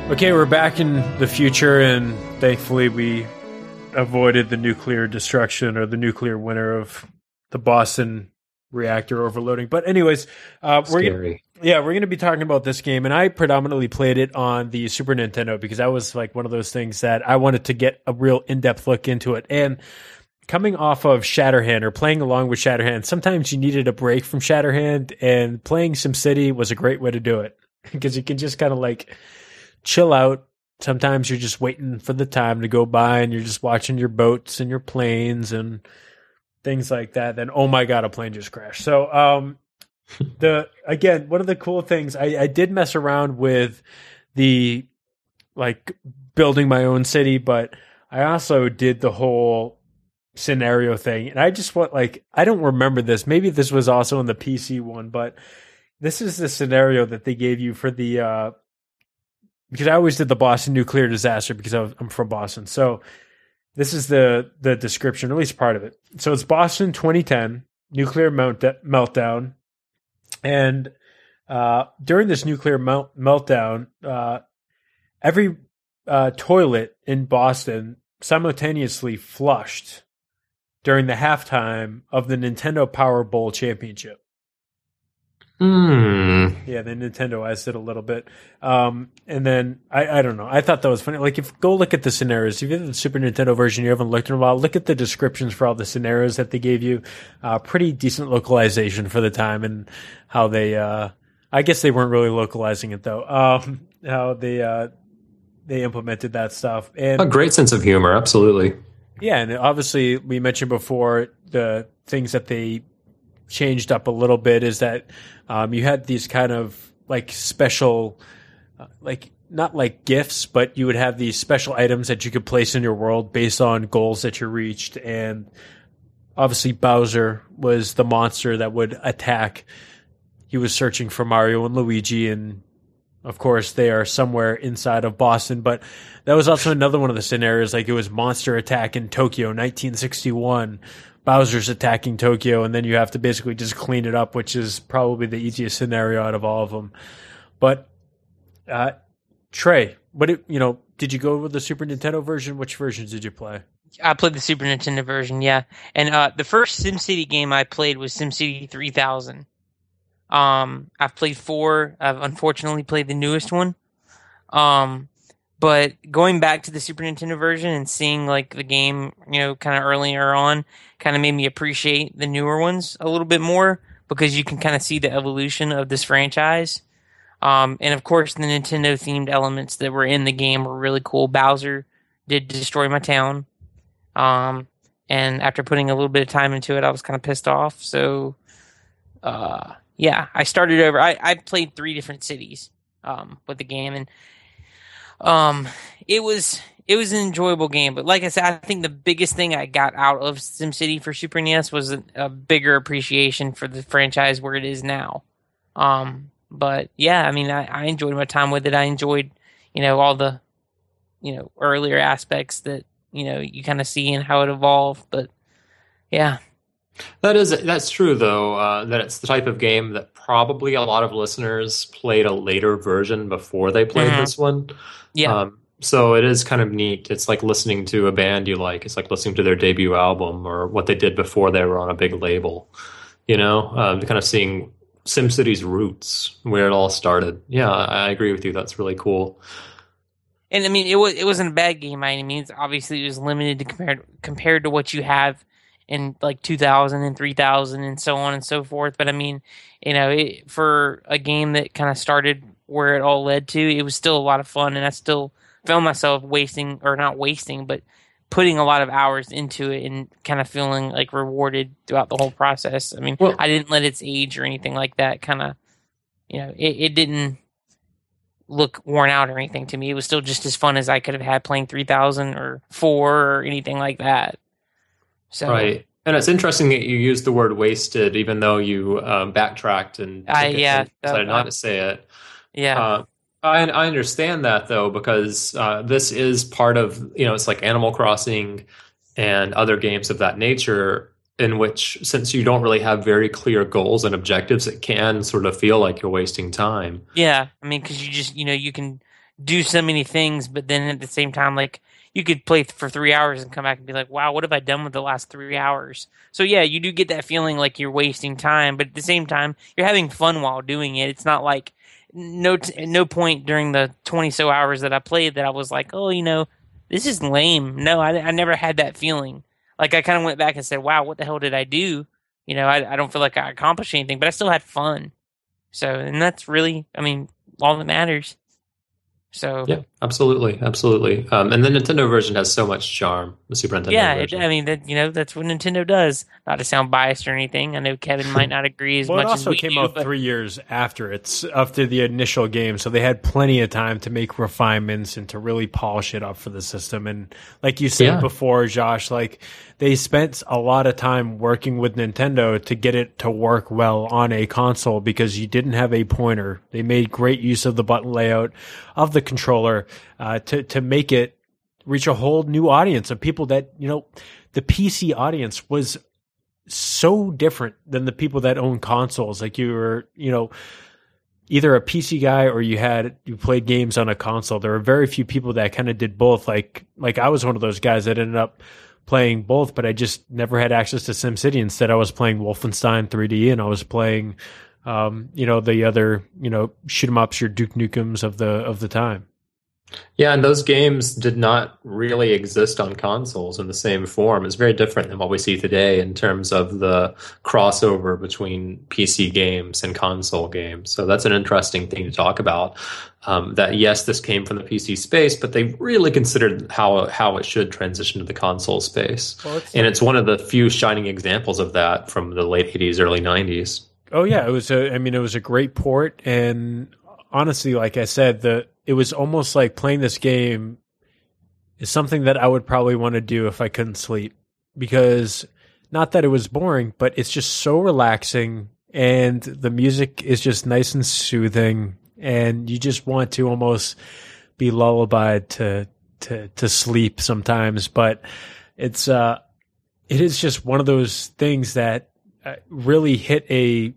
Speaker 1: Okay, we're back in the future, and thankfully we avoided the nuclear destruction or the nuclear winter of the Boston reactor overloading. But anyways, we're going to be talking about this game, and I predominantly played it on the Super Nintendo because that was like one of those things that I wanted to get a real in-depth look into it. And coming off of Shatterhand or playing along with Shatterhand, sometimes you needed a break from Shatterhand, and playing SimCity was a great way to do it because you can just kind of like chill out. Sometimes you're just waiting for the time to go by and you're just watching your boats and your planes and things like that. Then, oh my God, a plane just crashed. So, again, one of the cool things, I did mess around with the like building my own city, but I also did the whole scenario thing. And I just want I don't remember this. Maybe this was also in the PC one, but this is the scenario that they gave you for the, because I always did the Boston nuclear disaster because I'm from Boston. So this is the description, or at least part of it. So it's Boston 2010, nuclear meltdown. And during this nuclear meltdown, every toilet in Boston simultaneously flushed during the halftime of the Nintendo Power Bowl Championship. Yeah, the Nintendo has it a little bit. And then, I don't know. I thought that was funny. Like, go look at the scenarios. If you have the Super Nintendo version you haven't looked in a while, look at the descriptions for all the scenarios that they gave you. Pretty decent localization for the time and how they, I guess they weren't really localizing it though. How they implemented that stuff. And
Speaker 3: a great sense of humor, absolutely.
Speaker 1: Yeah, and obviously we mentioned before the things that they changed up a little bit is that you had these kind of like special, not like gifts, but you would have these special items that you could place in your world based on goals that you reached. And obviously Bowser was the monster that would attack. He was searching for Mario and Luigi, and of course they are somewhere inside of Boston. But that was also another one of the scenarios, like it was Monster Attack in Tokyo 1961. Bowser's attacking Tokyo, and then you have to basically just clean it up, which is probably the easiest scenario out of all of them. But Trey, did you go with the Super Nintendo version? Which versions did you play?
Speaker 2: I played the Super Nintendo version, yeah. And the first SimCity game I played was SimCity 3000. I've played 4. I've unfortunately played the newest one. But going back to the Super Nintendo version and seeing like the game, kind of earlier on, kind of made me appreciate the newer ones a little bit more because you can kind of see the evolution of this franchise. And of course, the Nintendo themed elements that were in the game were really cool. Bowser did destroy my town. And after putting a little bit of time into it, I was kind of pissed off. So, yeah, I started over. I played 3 different cities with the game, and it was an enjoyable game. But like I said, I think the biggest thing I got out of SimCity for Super NES was a bigger appreciation for the franchise where it is now. But yeah, I mean, I enjoyed my time with it. I enjoyed, all the, earlier aspects that, you kind of see and how it evolved. But yeah.
Speaker 3: That's true, though, that it's the type of game that probably a lot of listeners played a later version before they played this one.
Speaker 2: Yeah.
Speaker 3: So it is kind of neat. It's like listening to a band you like. It's like listening to their debut album or what they did before they were on a big label. Kind of seeing SimCity's roots, where it all started. Yeah, I agree with you. That's really cool.
Speaker 2: And I mean, it wasn't a bad game by any means. Obviously, it was limited to compared to what you have in like 2000 and 3000 and so on and so forth. But I mean, for a game that kind of started where it all led to, it was still a lot of fun, and I still found myself putting a lot of hours into it and kind of feeling like rewarded throughout the whole process. I mean, I didn't let its age or anything like that kind of, it didn't look worn out or anything to me. It was still just as fun as I could have had playing 3000 or 4 or anything like that. So,
Speaker 3: right. And it's interesting that you used the word wasted, even though you backtracked and decided not to say it.
Speaker 2: Yeah.
Speaker 3: I understand that, though, because this is part of, it's like Animal Crossing and other games of that nature, in which, since you don't really have very clear goals and objectives, it can sort of feel like you're wasting time.
Speaker 2: Yeah. I mean, because you just, you can do so many things, but then at the same time, like, you could play for 3 hours and come back and be like, wow, what have I done with the last 3 hours? So yeah, you do get that feeling like you're wasting time, but at the same time, you're having fun while doing it. It's not like no point during the 20 so hours that I played that I was like, oh, this is lame. No, I never had that feeling. Like, I kind of went back and said, wow, what the hell did I do? I don't feel like I accomplished anything, but I still had fun. So, and that's really, all that matters. So
Speaker 3: yeah, absolutely. And the Nintendo version has so much charm. The Super Nintendo version.
Speaker 2: That's what Nintendo does. Not to sound biased or anything. I know Kevin might not agree as much.
Speaker 1: It also
Speaker 2: as we
Speaker 1: came
Speaker 2: do,
Speaker 1: out 3 years after the initial game, so they had plenty of time to make refinements and to really polish it up for the system. And like you said before, Josh, like, they spent a lot of time working with Nintendo to get it to work well on a console because you didn't have a pointer. They made great use of the button layout of the controller to make it reach a whole new audience of people that, the PC audience was so different than the people that own consoles. Like, you were, either a PC guy or you played games on a console. There were very few people that kind of did both. Like I was one of those guys that ended up playing both, but I just never had access to SimCity. Instead, I was playing Wolfenstein 3D, and I was playing, the other, shoot 'em ups, your Duke Nukems of the time.
Speaker 3: Yeah, and those games did not really exist on consoles in the same form. It's very different than what we see today in terms of the crossover between PC games and console games. So that's an interesting thing to talk about. That yes, this came from the PC space, but they really considered how it should transition to the console space. And it's one of the few shining examples of that from the late 80s, early 90s.
Speaker 1: Oh yeah, it was a great port, and honestly, like I said, it was almost like playing this game is something that I would probably want to do if I couldn't sleep, because not that it was boring, but it's just so relaxing, and the music is just nice and soothing, and you just want to almost be lullabied to sleep sometimes. But it is just one of those things that really hit a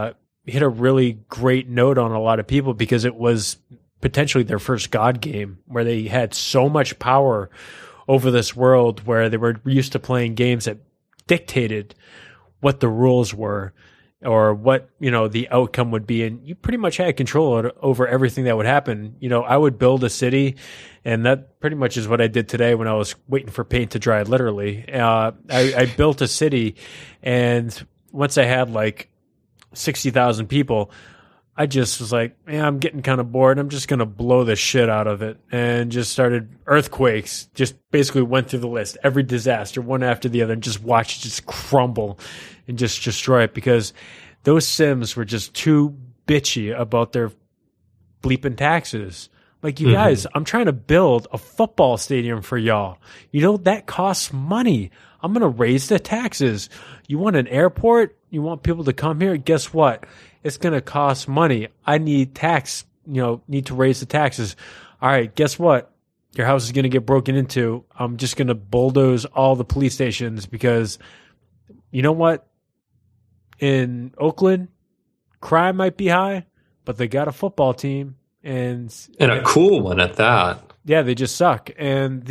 Speaker 1: really great note on a lot of people, because it was potentially their first God game where they had so much power over this world, where they were used to playing games that dictated what the rules were or what, the outcome would be. And you pretty much had control over everything that would happen. I would build a city, and that pretty much is what I did today when I was waiting for paint to dry, literally. I built a city, and once I had like 60,000 people, I just was like, I'm getting kind of bored. I'm just going to blow the shit out of it, and just started earthquakes. Just basically went through the list, every disaster, one after the other, and just watched it just crumble and just destroy it, because those Sims were just too bitchy about their bleeping taxes. Like, you guys, I'm trying to build a football stadium for y'all. That costs money. I'm going to raise the taxes. You want an airport? You want people to come here? Guess what? It's going to cost money. I need need to raise the taxes. All right, guess what? Your house is going to get broken into. I'm just going to bulldoze all the police stations, because you know what? In Oakland, crime might be high, but they got a football team, and
Speaker 3: a cool one at that.
Speaker 1: Yeah, they just suck. And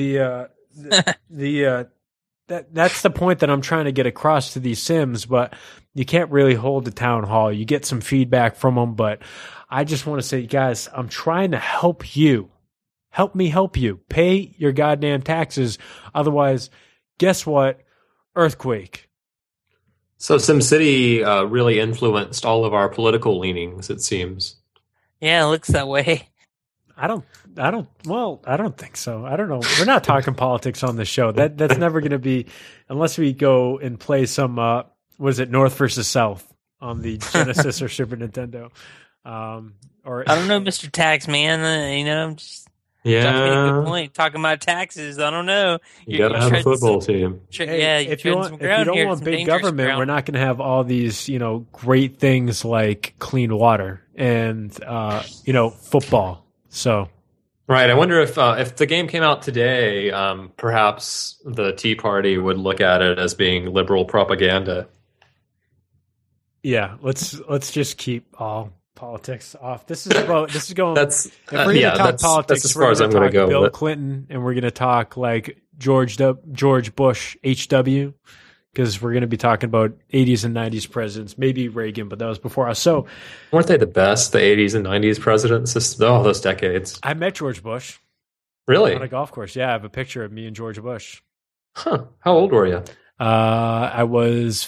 Speaker 1: that's the point that I'm trying to get across to these Sims, but you can't really hold a town hall. You get some feedback from them, but I just want to say, guys, I'm trying to help you. Help me help you. Pay your goddamn taxes. Otherwise, guess what? Earthquake.
Speaker 3: So SimCity really influenced all of our political leanings, it seems.
Speaker 2: Yeah, it looks that way.
Speaker 1: I don't think so. I don't know. We're not talking politics on the show. That's never going to be, unless we go and play some, North versus South on the Genesis or Super Nintendo. Or
Speaker 2: I don't know, Mr. Tax Man. I'm just a good point. Talking about taxes, I don't know.
Speaker 3: You got to have a football team.
Speaker 1: If you don't want big government, we're not going to have all these, great things like clean water and football. So.
Speaker 3: Right. I wonder if the game came out today, perhaps the Tea Party would look at it as being liberal propaganda.
Speaker 1: Yeah, let's just keep all politics off. This is going.
Speaker 3: That's
Speaker 1: if we're going to talk politics,
Speaker 3: that's as far as I'm
Speaker 1: going to
Speaker 3: go.
Speaker 1: Bill Clinton, and we're going to talk like George Bush HW, because we're going to be talking about 80s and 90s presidents, maybe Reagan, but that was before us. So,
Speaker 3: weren't they the best? The 80s and 90s presidents, those decades.
Speaker 1: I met George Bush.
Speaker 3: Really?
Speaker 1: On a golf course. Yeah, I have a picture of me and George Bush.
Speaker 3: Huh? How old were you?
Speaker 1: I was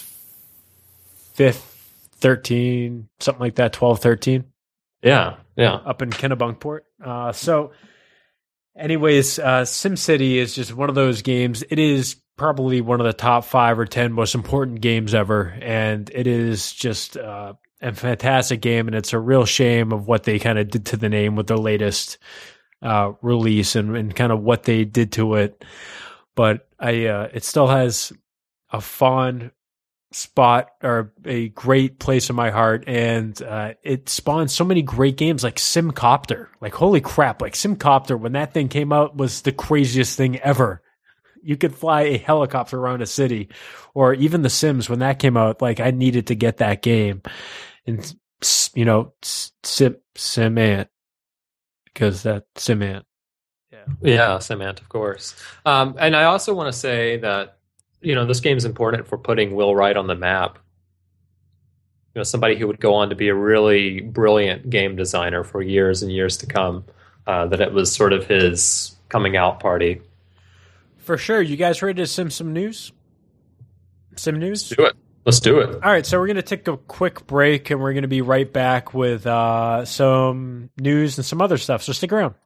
Speaker 1: 13, something like that, 12, 13.
Speaker 3: Yeah.
Speaker 1: Up in Kennebunkport. So, anyways, SimCity is just one of those games. It is probably one of the top 5 or 10 most important games ever, and it is just a fantastic game, and it's a real shame of what they kind of did to the name with the latest release and kind of what they did to it. But it still has a fond spot or a great place in my heart, and it spawned so many great games like Simcopter. Like, holy crap, like Simcopter, when that thing came out, was the craziest thing ever. You could fly a helicopter around a city. Or even The Sims, when that came out, like, I needed to get that game. And, you know, Simant, because that Simant.
Speaker 3: Yeah, Simant, of course. And I also want to say that, you know, this game is important for putting Will Wright on the map. You know, somebody who would go on to be a really brilliant game designer for years and years to come. That it was sort of his coming out party.
Speaker 1: For sure. You guys ready to sim some news? Sim news?
Speaker 3: Let's do it.
Speaker 1: All right, so we're going to take a quick break, and we're going to be right back with some news and some other stuff. So stick around.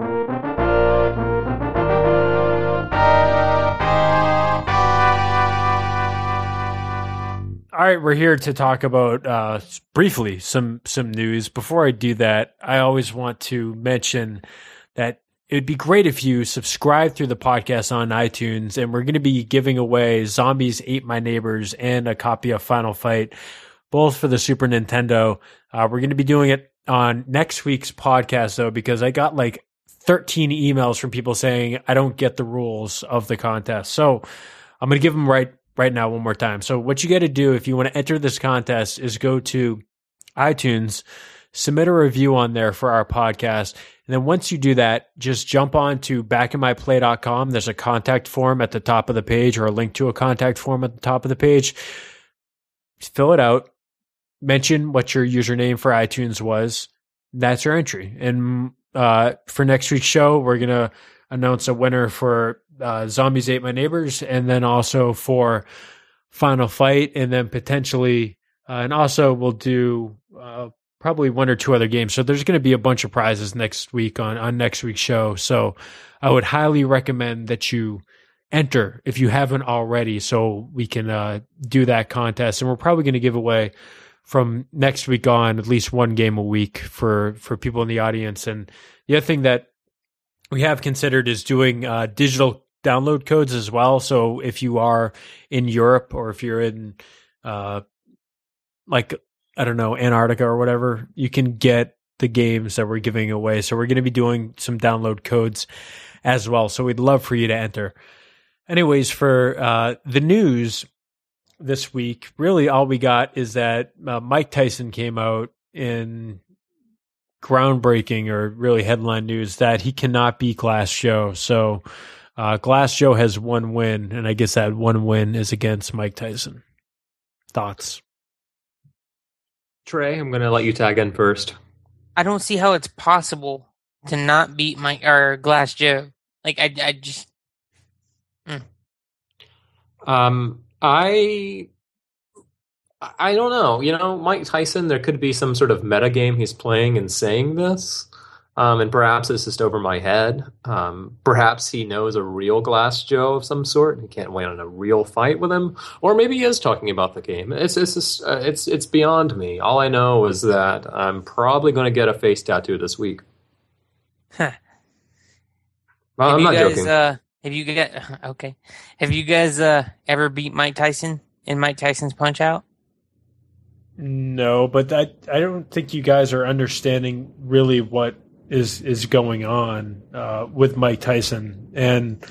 Speaker 1: All right, we're here to talk about briefly some news. Before I do that, I always want to mention that it would be great if you subscribe through the podcast on iTunes, and we're going to be giving away Zombies Ate My Neighbors and a copy of Final Fight, both for the Super Nintendo. We're going to be doing it on next week's podcast, though, because I got like 13 emails from people saying I don't get the rules of the contest. So I'm going to give them right now one more time. So what you got to do if you want to enter this contest is go to iTunes, submit a review on there for our podcast. And then once you do that, just jump on to backandmyplay.com. There's a contact form at the top of the page, or a link to a contact form at the top of the page. Fill it out. Mention what your username for iTunes was. That's your entry. And for next week's show, we're going to announce a winner for Zombies Ate My Neighbors, and then also for Final Fight, and then potentially, and also we'll do probably one or two other games. So there's going to be a bunch of prizes next week on next week's show. So I would highly recommend that you enter if you haven't already, so we can do that contest. And we're probably going to give away from next week on at least one game a week for people in the audience. And the other thing that we have considered is doing digital download codes as well. So if you are in Europe, or if you're in like, I don't know, Antarctica or whatever, you can get the games that we're giving away. So we're going to be doing some download codes as well. So we'd love for you to enter. Anyways, for the news this week, really all we got is that Mike Tyson came out in groundbreaking, or really headline news, that he cannot beat Glass Joe. So Glass Joe has one win, and I guess that one win is against Mike Tyson. Thoughts?
Speaker 3: Trey, I'm going to let you tag in first.
Speaker 2: I don't see how it's possible to not beat Glass Joe. Like, I just...
Speaker 3: I don't know. You know, Mike Tyson, there could be some sort of meta game he's playing and saying this. And perhaps it's just over my head. Perhaps he knows a real Glass Joe of some sort and he can't wait on a real fight with him. Or maybe he is talking about the game. It's beyond me. All I know is that I'm probably going to get a face tattoo this week.
Speaker 2: Huh.
Speaker 3: Well, I'm not joking.
Speaker 2: Have you guys ever beat Mike Tyson in Mike Tyson's Punch-Out?
Speaker 1: No, but I don't think you guys are understanding really what is going on with Mike Tyson. And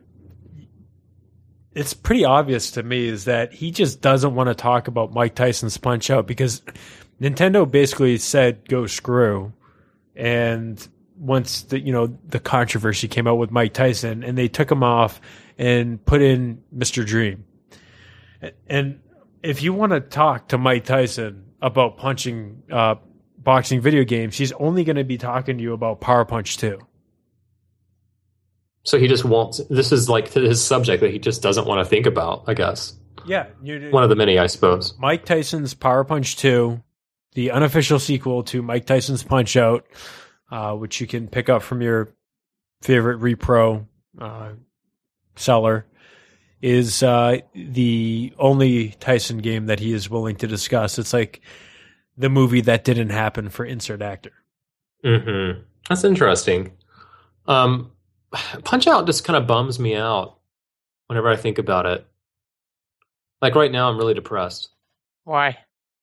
Speaker 1: it's pretty obvious to me is that he just doesn't want to talk about Mike Tyson's Punch-Out, because Nintendo basically said go screw, and once the controversy came out with Mike Tyson, and they took him off and put in Mr. Dream. And if you want to talk to Mike Tyson about punching boxing video games, he's only going to be talking to you about Power Punch 2.
Speaker 3: So he just wants. This is like his subject that he just doesn't want to think about, I guess.
Speaker 1: Yeah,
Speaker 3: one of the many, I suppose.
Speaker 1: Mike Tyson's Power Punch 2, the unofficial sequel to Mike Tyson's Punch Out, which you can pick up from your favorite repro seller, is the only Tyson game that he is willing to discuss. It's like the movie that didn't happen for insert actor.
Speaker 3: Mm-hmm. That's interesting. Punch Out just kind of bums me out whenever I think about it. Like right now, I'm really depressed.
Speaker 2: Why?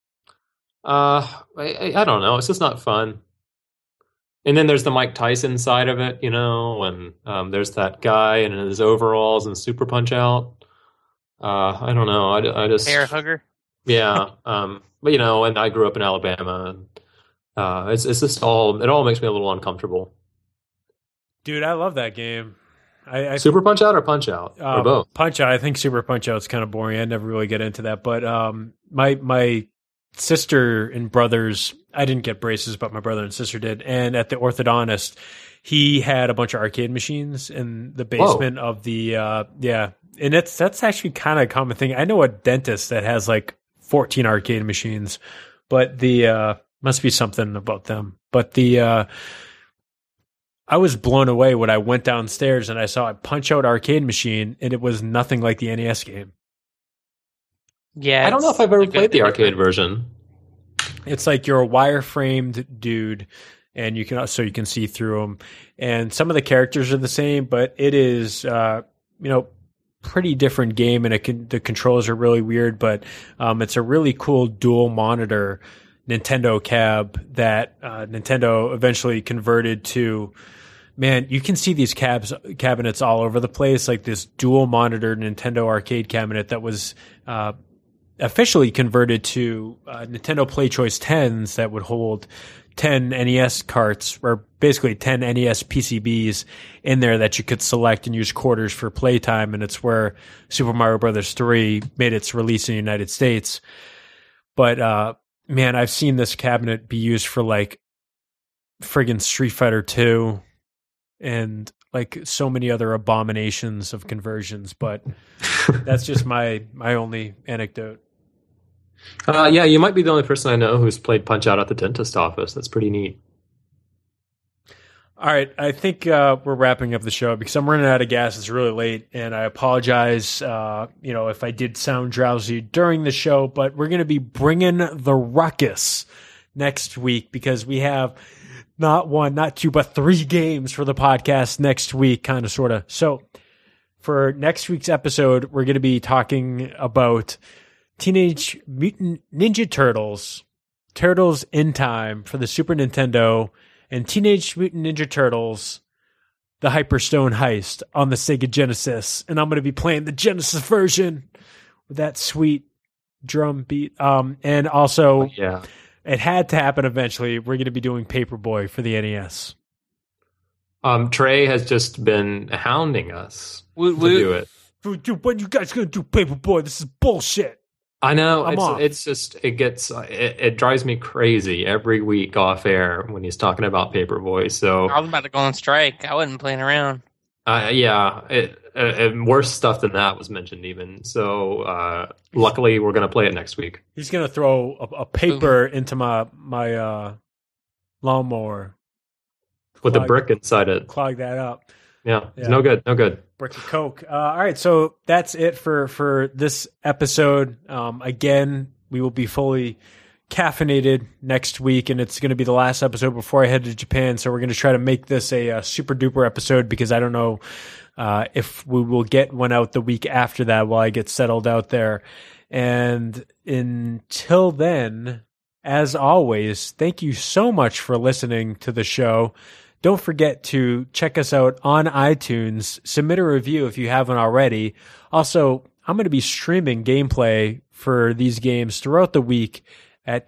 Speaker 3: I don't know. It's just not fun. And then there's the Mike Tyson side of it, and there's that guy in his overalls and Super Punch Out. I don't know. I just
Speaker 2: bear hugger.
Speaker 3: Yeah. But and I grew up in Alabama, and it's just it all makes me a little uncomfortable. Dude,
Speaker 1: I love that game.
Speaker 3: Super Punch Out or Punch Out or both?
Speaker 1: Punch Out. I think Super Punch Out is kind of boring. I never really get into that. But my sister and brothers, I didn't get braces, but my brother and sister did. And at the orthodontist, he had a bunch of arcade machines in the basement of the and that's actually kind of a common thing. I know a dentist that has like 14 arcade machines, but the must be something about them. But I was blown away when I went downstairs and I saw a Punch Out arcade machine, and it was nothing like the NES game.
Speaker 2: Yeah,
Speaker 3: I don't know if I've ever played the arcade version.
Speaker 1: It's like you're a wireframed dude, and you can see through them. And some of the characters are the same, but it is pretty different game, and the controls are really weird. But it's a really cool dual monitor Nintendo cab that Nintendo eventually converted to. Man, you can see these cabinets all over the place, like this dual monitor Nintendo arcade cabinet that was officially converted to Nintendo PlayChoice 10s that would hold 10 NES carts, or basically 10 NES PCBs in there that you could select and use quarters for playtime. And it's where Super Mario Bros. 3 made its release in the United States. But man, I've seen this cabinet be used for like friggin' Street Fighter 2 and like so many other abominations of conversions. But that's just my only anecdote.
Speaker 3: Yeah, you might be the only person I know who's played Punch Out at the dentist office. That's pretty neat.
Speaker 1: All right, I think we're wrapping up the show because I'm running out of gas. It's really late, and I apologize, if I did sound drowsy during the show. But we're going to be bringing the ruckus next week because we have not one, not two, but 3 games for the podcast next week, kind of, sort of. So for next week's episode, we're going to be talking about Teenage Mutant Ninja Turtles, Turtles in Time for the Super Nintendo, and Teenage Mutant Ninja Turtles, the Hyperstone Heist on the Sega Genesis. And I'm going to be playing the Genesis version with that sweet drum beat. And also,
Speaker 3: yeah,
Speaker 1: it had to happen eventually. We're going to be doing Paperboy for the NES.
Speaker 3: Trey has just been hounding us to do it.
Speaker 1: When you guys going to do Paperboy? This is bullshit.
Speaker 3: I know. It drives me crazy every week off air when he's talking about Paperboy. So
Speaker 2: I was about to go on strike. I wasn't playing around.
Speaker 3: Worse stuff than that was mentioned even. So luckily, we're going to play it next week.
Speaker 1: He's going to throw a paper into my lawnmower
Speaker 3: with a brick inside it.
Speaker 1: Clog that up.
Speaker 3: Yeah, it's no good. No good.
Speaker 1: Brick of Coke. All right, so that's it for this episode. Again, we will be fully caffeinated next week, and it's going to be the last episode before I head to Japan. So we're going to try to make this a super duper episode because I don't know if we will get one out the week after that while I get settled out there. And until then, as always, thank you so much for listening to the show. Don't forget to check us out on iTunes. Submit a review if you haven't already. Also, I'm going to be streaming gameplay for these games throughout the week at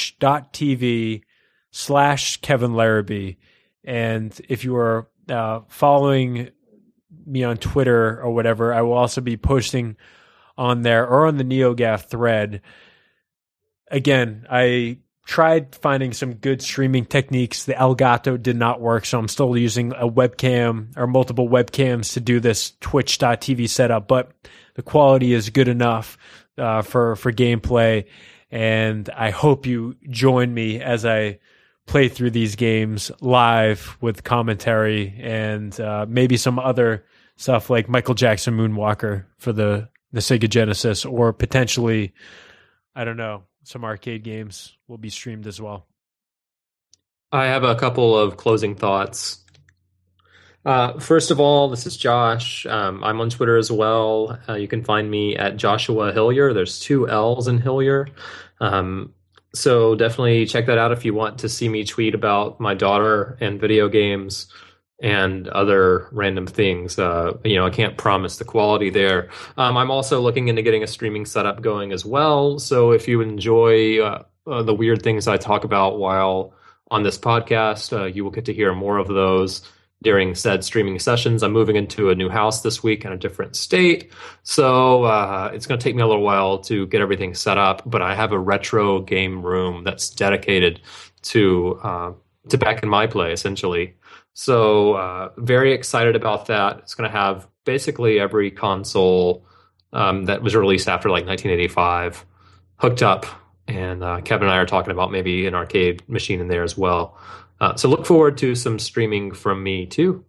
Speaker 1: twitch.tv/Kevin Larrabee. And if you are following me on Twitter or whatever, I will also be posting on there or on the NeoGAF thread. Again, I tried finding some good streaming techniques. The Elgato did not work, so I'm still using a webcam or multiple webcams to do this twitch.tv setup, but the quality is good enough for gameplay, and I hope you join me as I play through these games live with commentary and maybe some other stuff like Michael Jackson Moonwalker for the Sega Genesis, or potentially, I don't know, some arcade games will be streamed as well.
Speaker 3: I have a couple of closing thoughts. First of all, this is Josh. I'm on Twitter as well. You can find me at Joshua Hillier. There's 2 L's in Hillier. So definitely check that out if you want to see me tweet about my daughter and video games and other random things. I can't promise the quality there. I'm also looking into getting a streaming setup going as well. So if you enjoy the weird things I talk about while on this podcast, you will get to hear more of those during said streaming sessions. I'm moving into a new house this week in a different state. So it's going to take me a little while to get everything set up, but I have a retro game room that's dedicated to back in my play, essentially. So very excited about that. It's going to have basically every console that was released after like 1985 hooked up. And Kevin and I are talking about maybe an arcade machine in there as well. So look forward to some streaming from me too.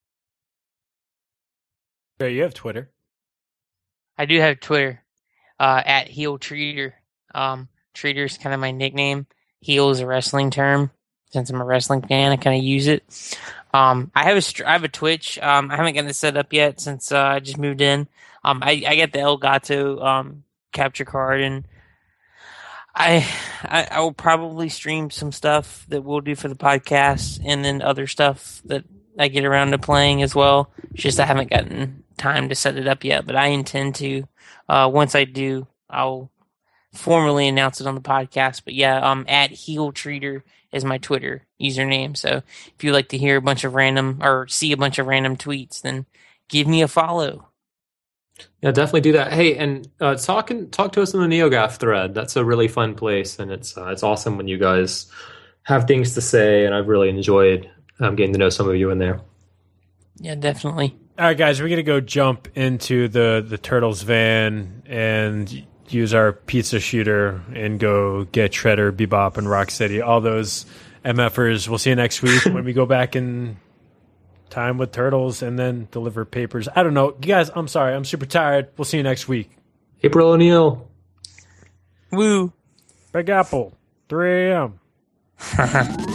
Speaker 1: Yeah, you have Twitter.
Speaker 2: I do have Twitter, at Heel Treater. Treater's kind of my nickname. Heel is a wrestling term. Since I'm a wrestling fan, I kind of use it. I have a Twitch. I haven't gotten it set up yet since I just moved in. I get the Elgato capture card, and I will probably stream some stuff that we'll do for the podcast, and then other stuff that I get around to playing as well. It's just I haven't gotten time to set it up yet, but I intend to. Once I do, I'll formally announce it on the podcast. But yeah, at Heel Treater is my Twitter username. So if you like to hear a bunch of random or see a bunch of random tweets, then give me a follow.
Speaker 3: Yeah, definitely do that. Hey, and talk to us in the NeoGAF thread. That's a really fun place, and it's awesome when you guys have things to say. And I've really enjoyed getting to know some of you in there.
Speaker 2: Yeah, definitely.
Speaker 1: All right, guys, we're gonna go jump into the Turtles van and use our pizza shooter and go get Shredder, Bebop, and Rocksteady. All those MFers. We'll see you next week when we go back in time with Turtles and then deliver papers. I don't know. You guys, I'm sorry. I'm super tired. We'll see you next week.
Speaker 3: April O'Neil.
Speaker 2: Woo.
Speaker 1: Big Apple. 3 a.m.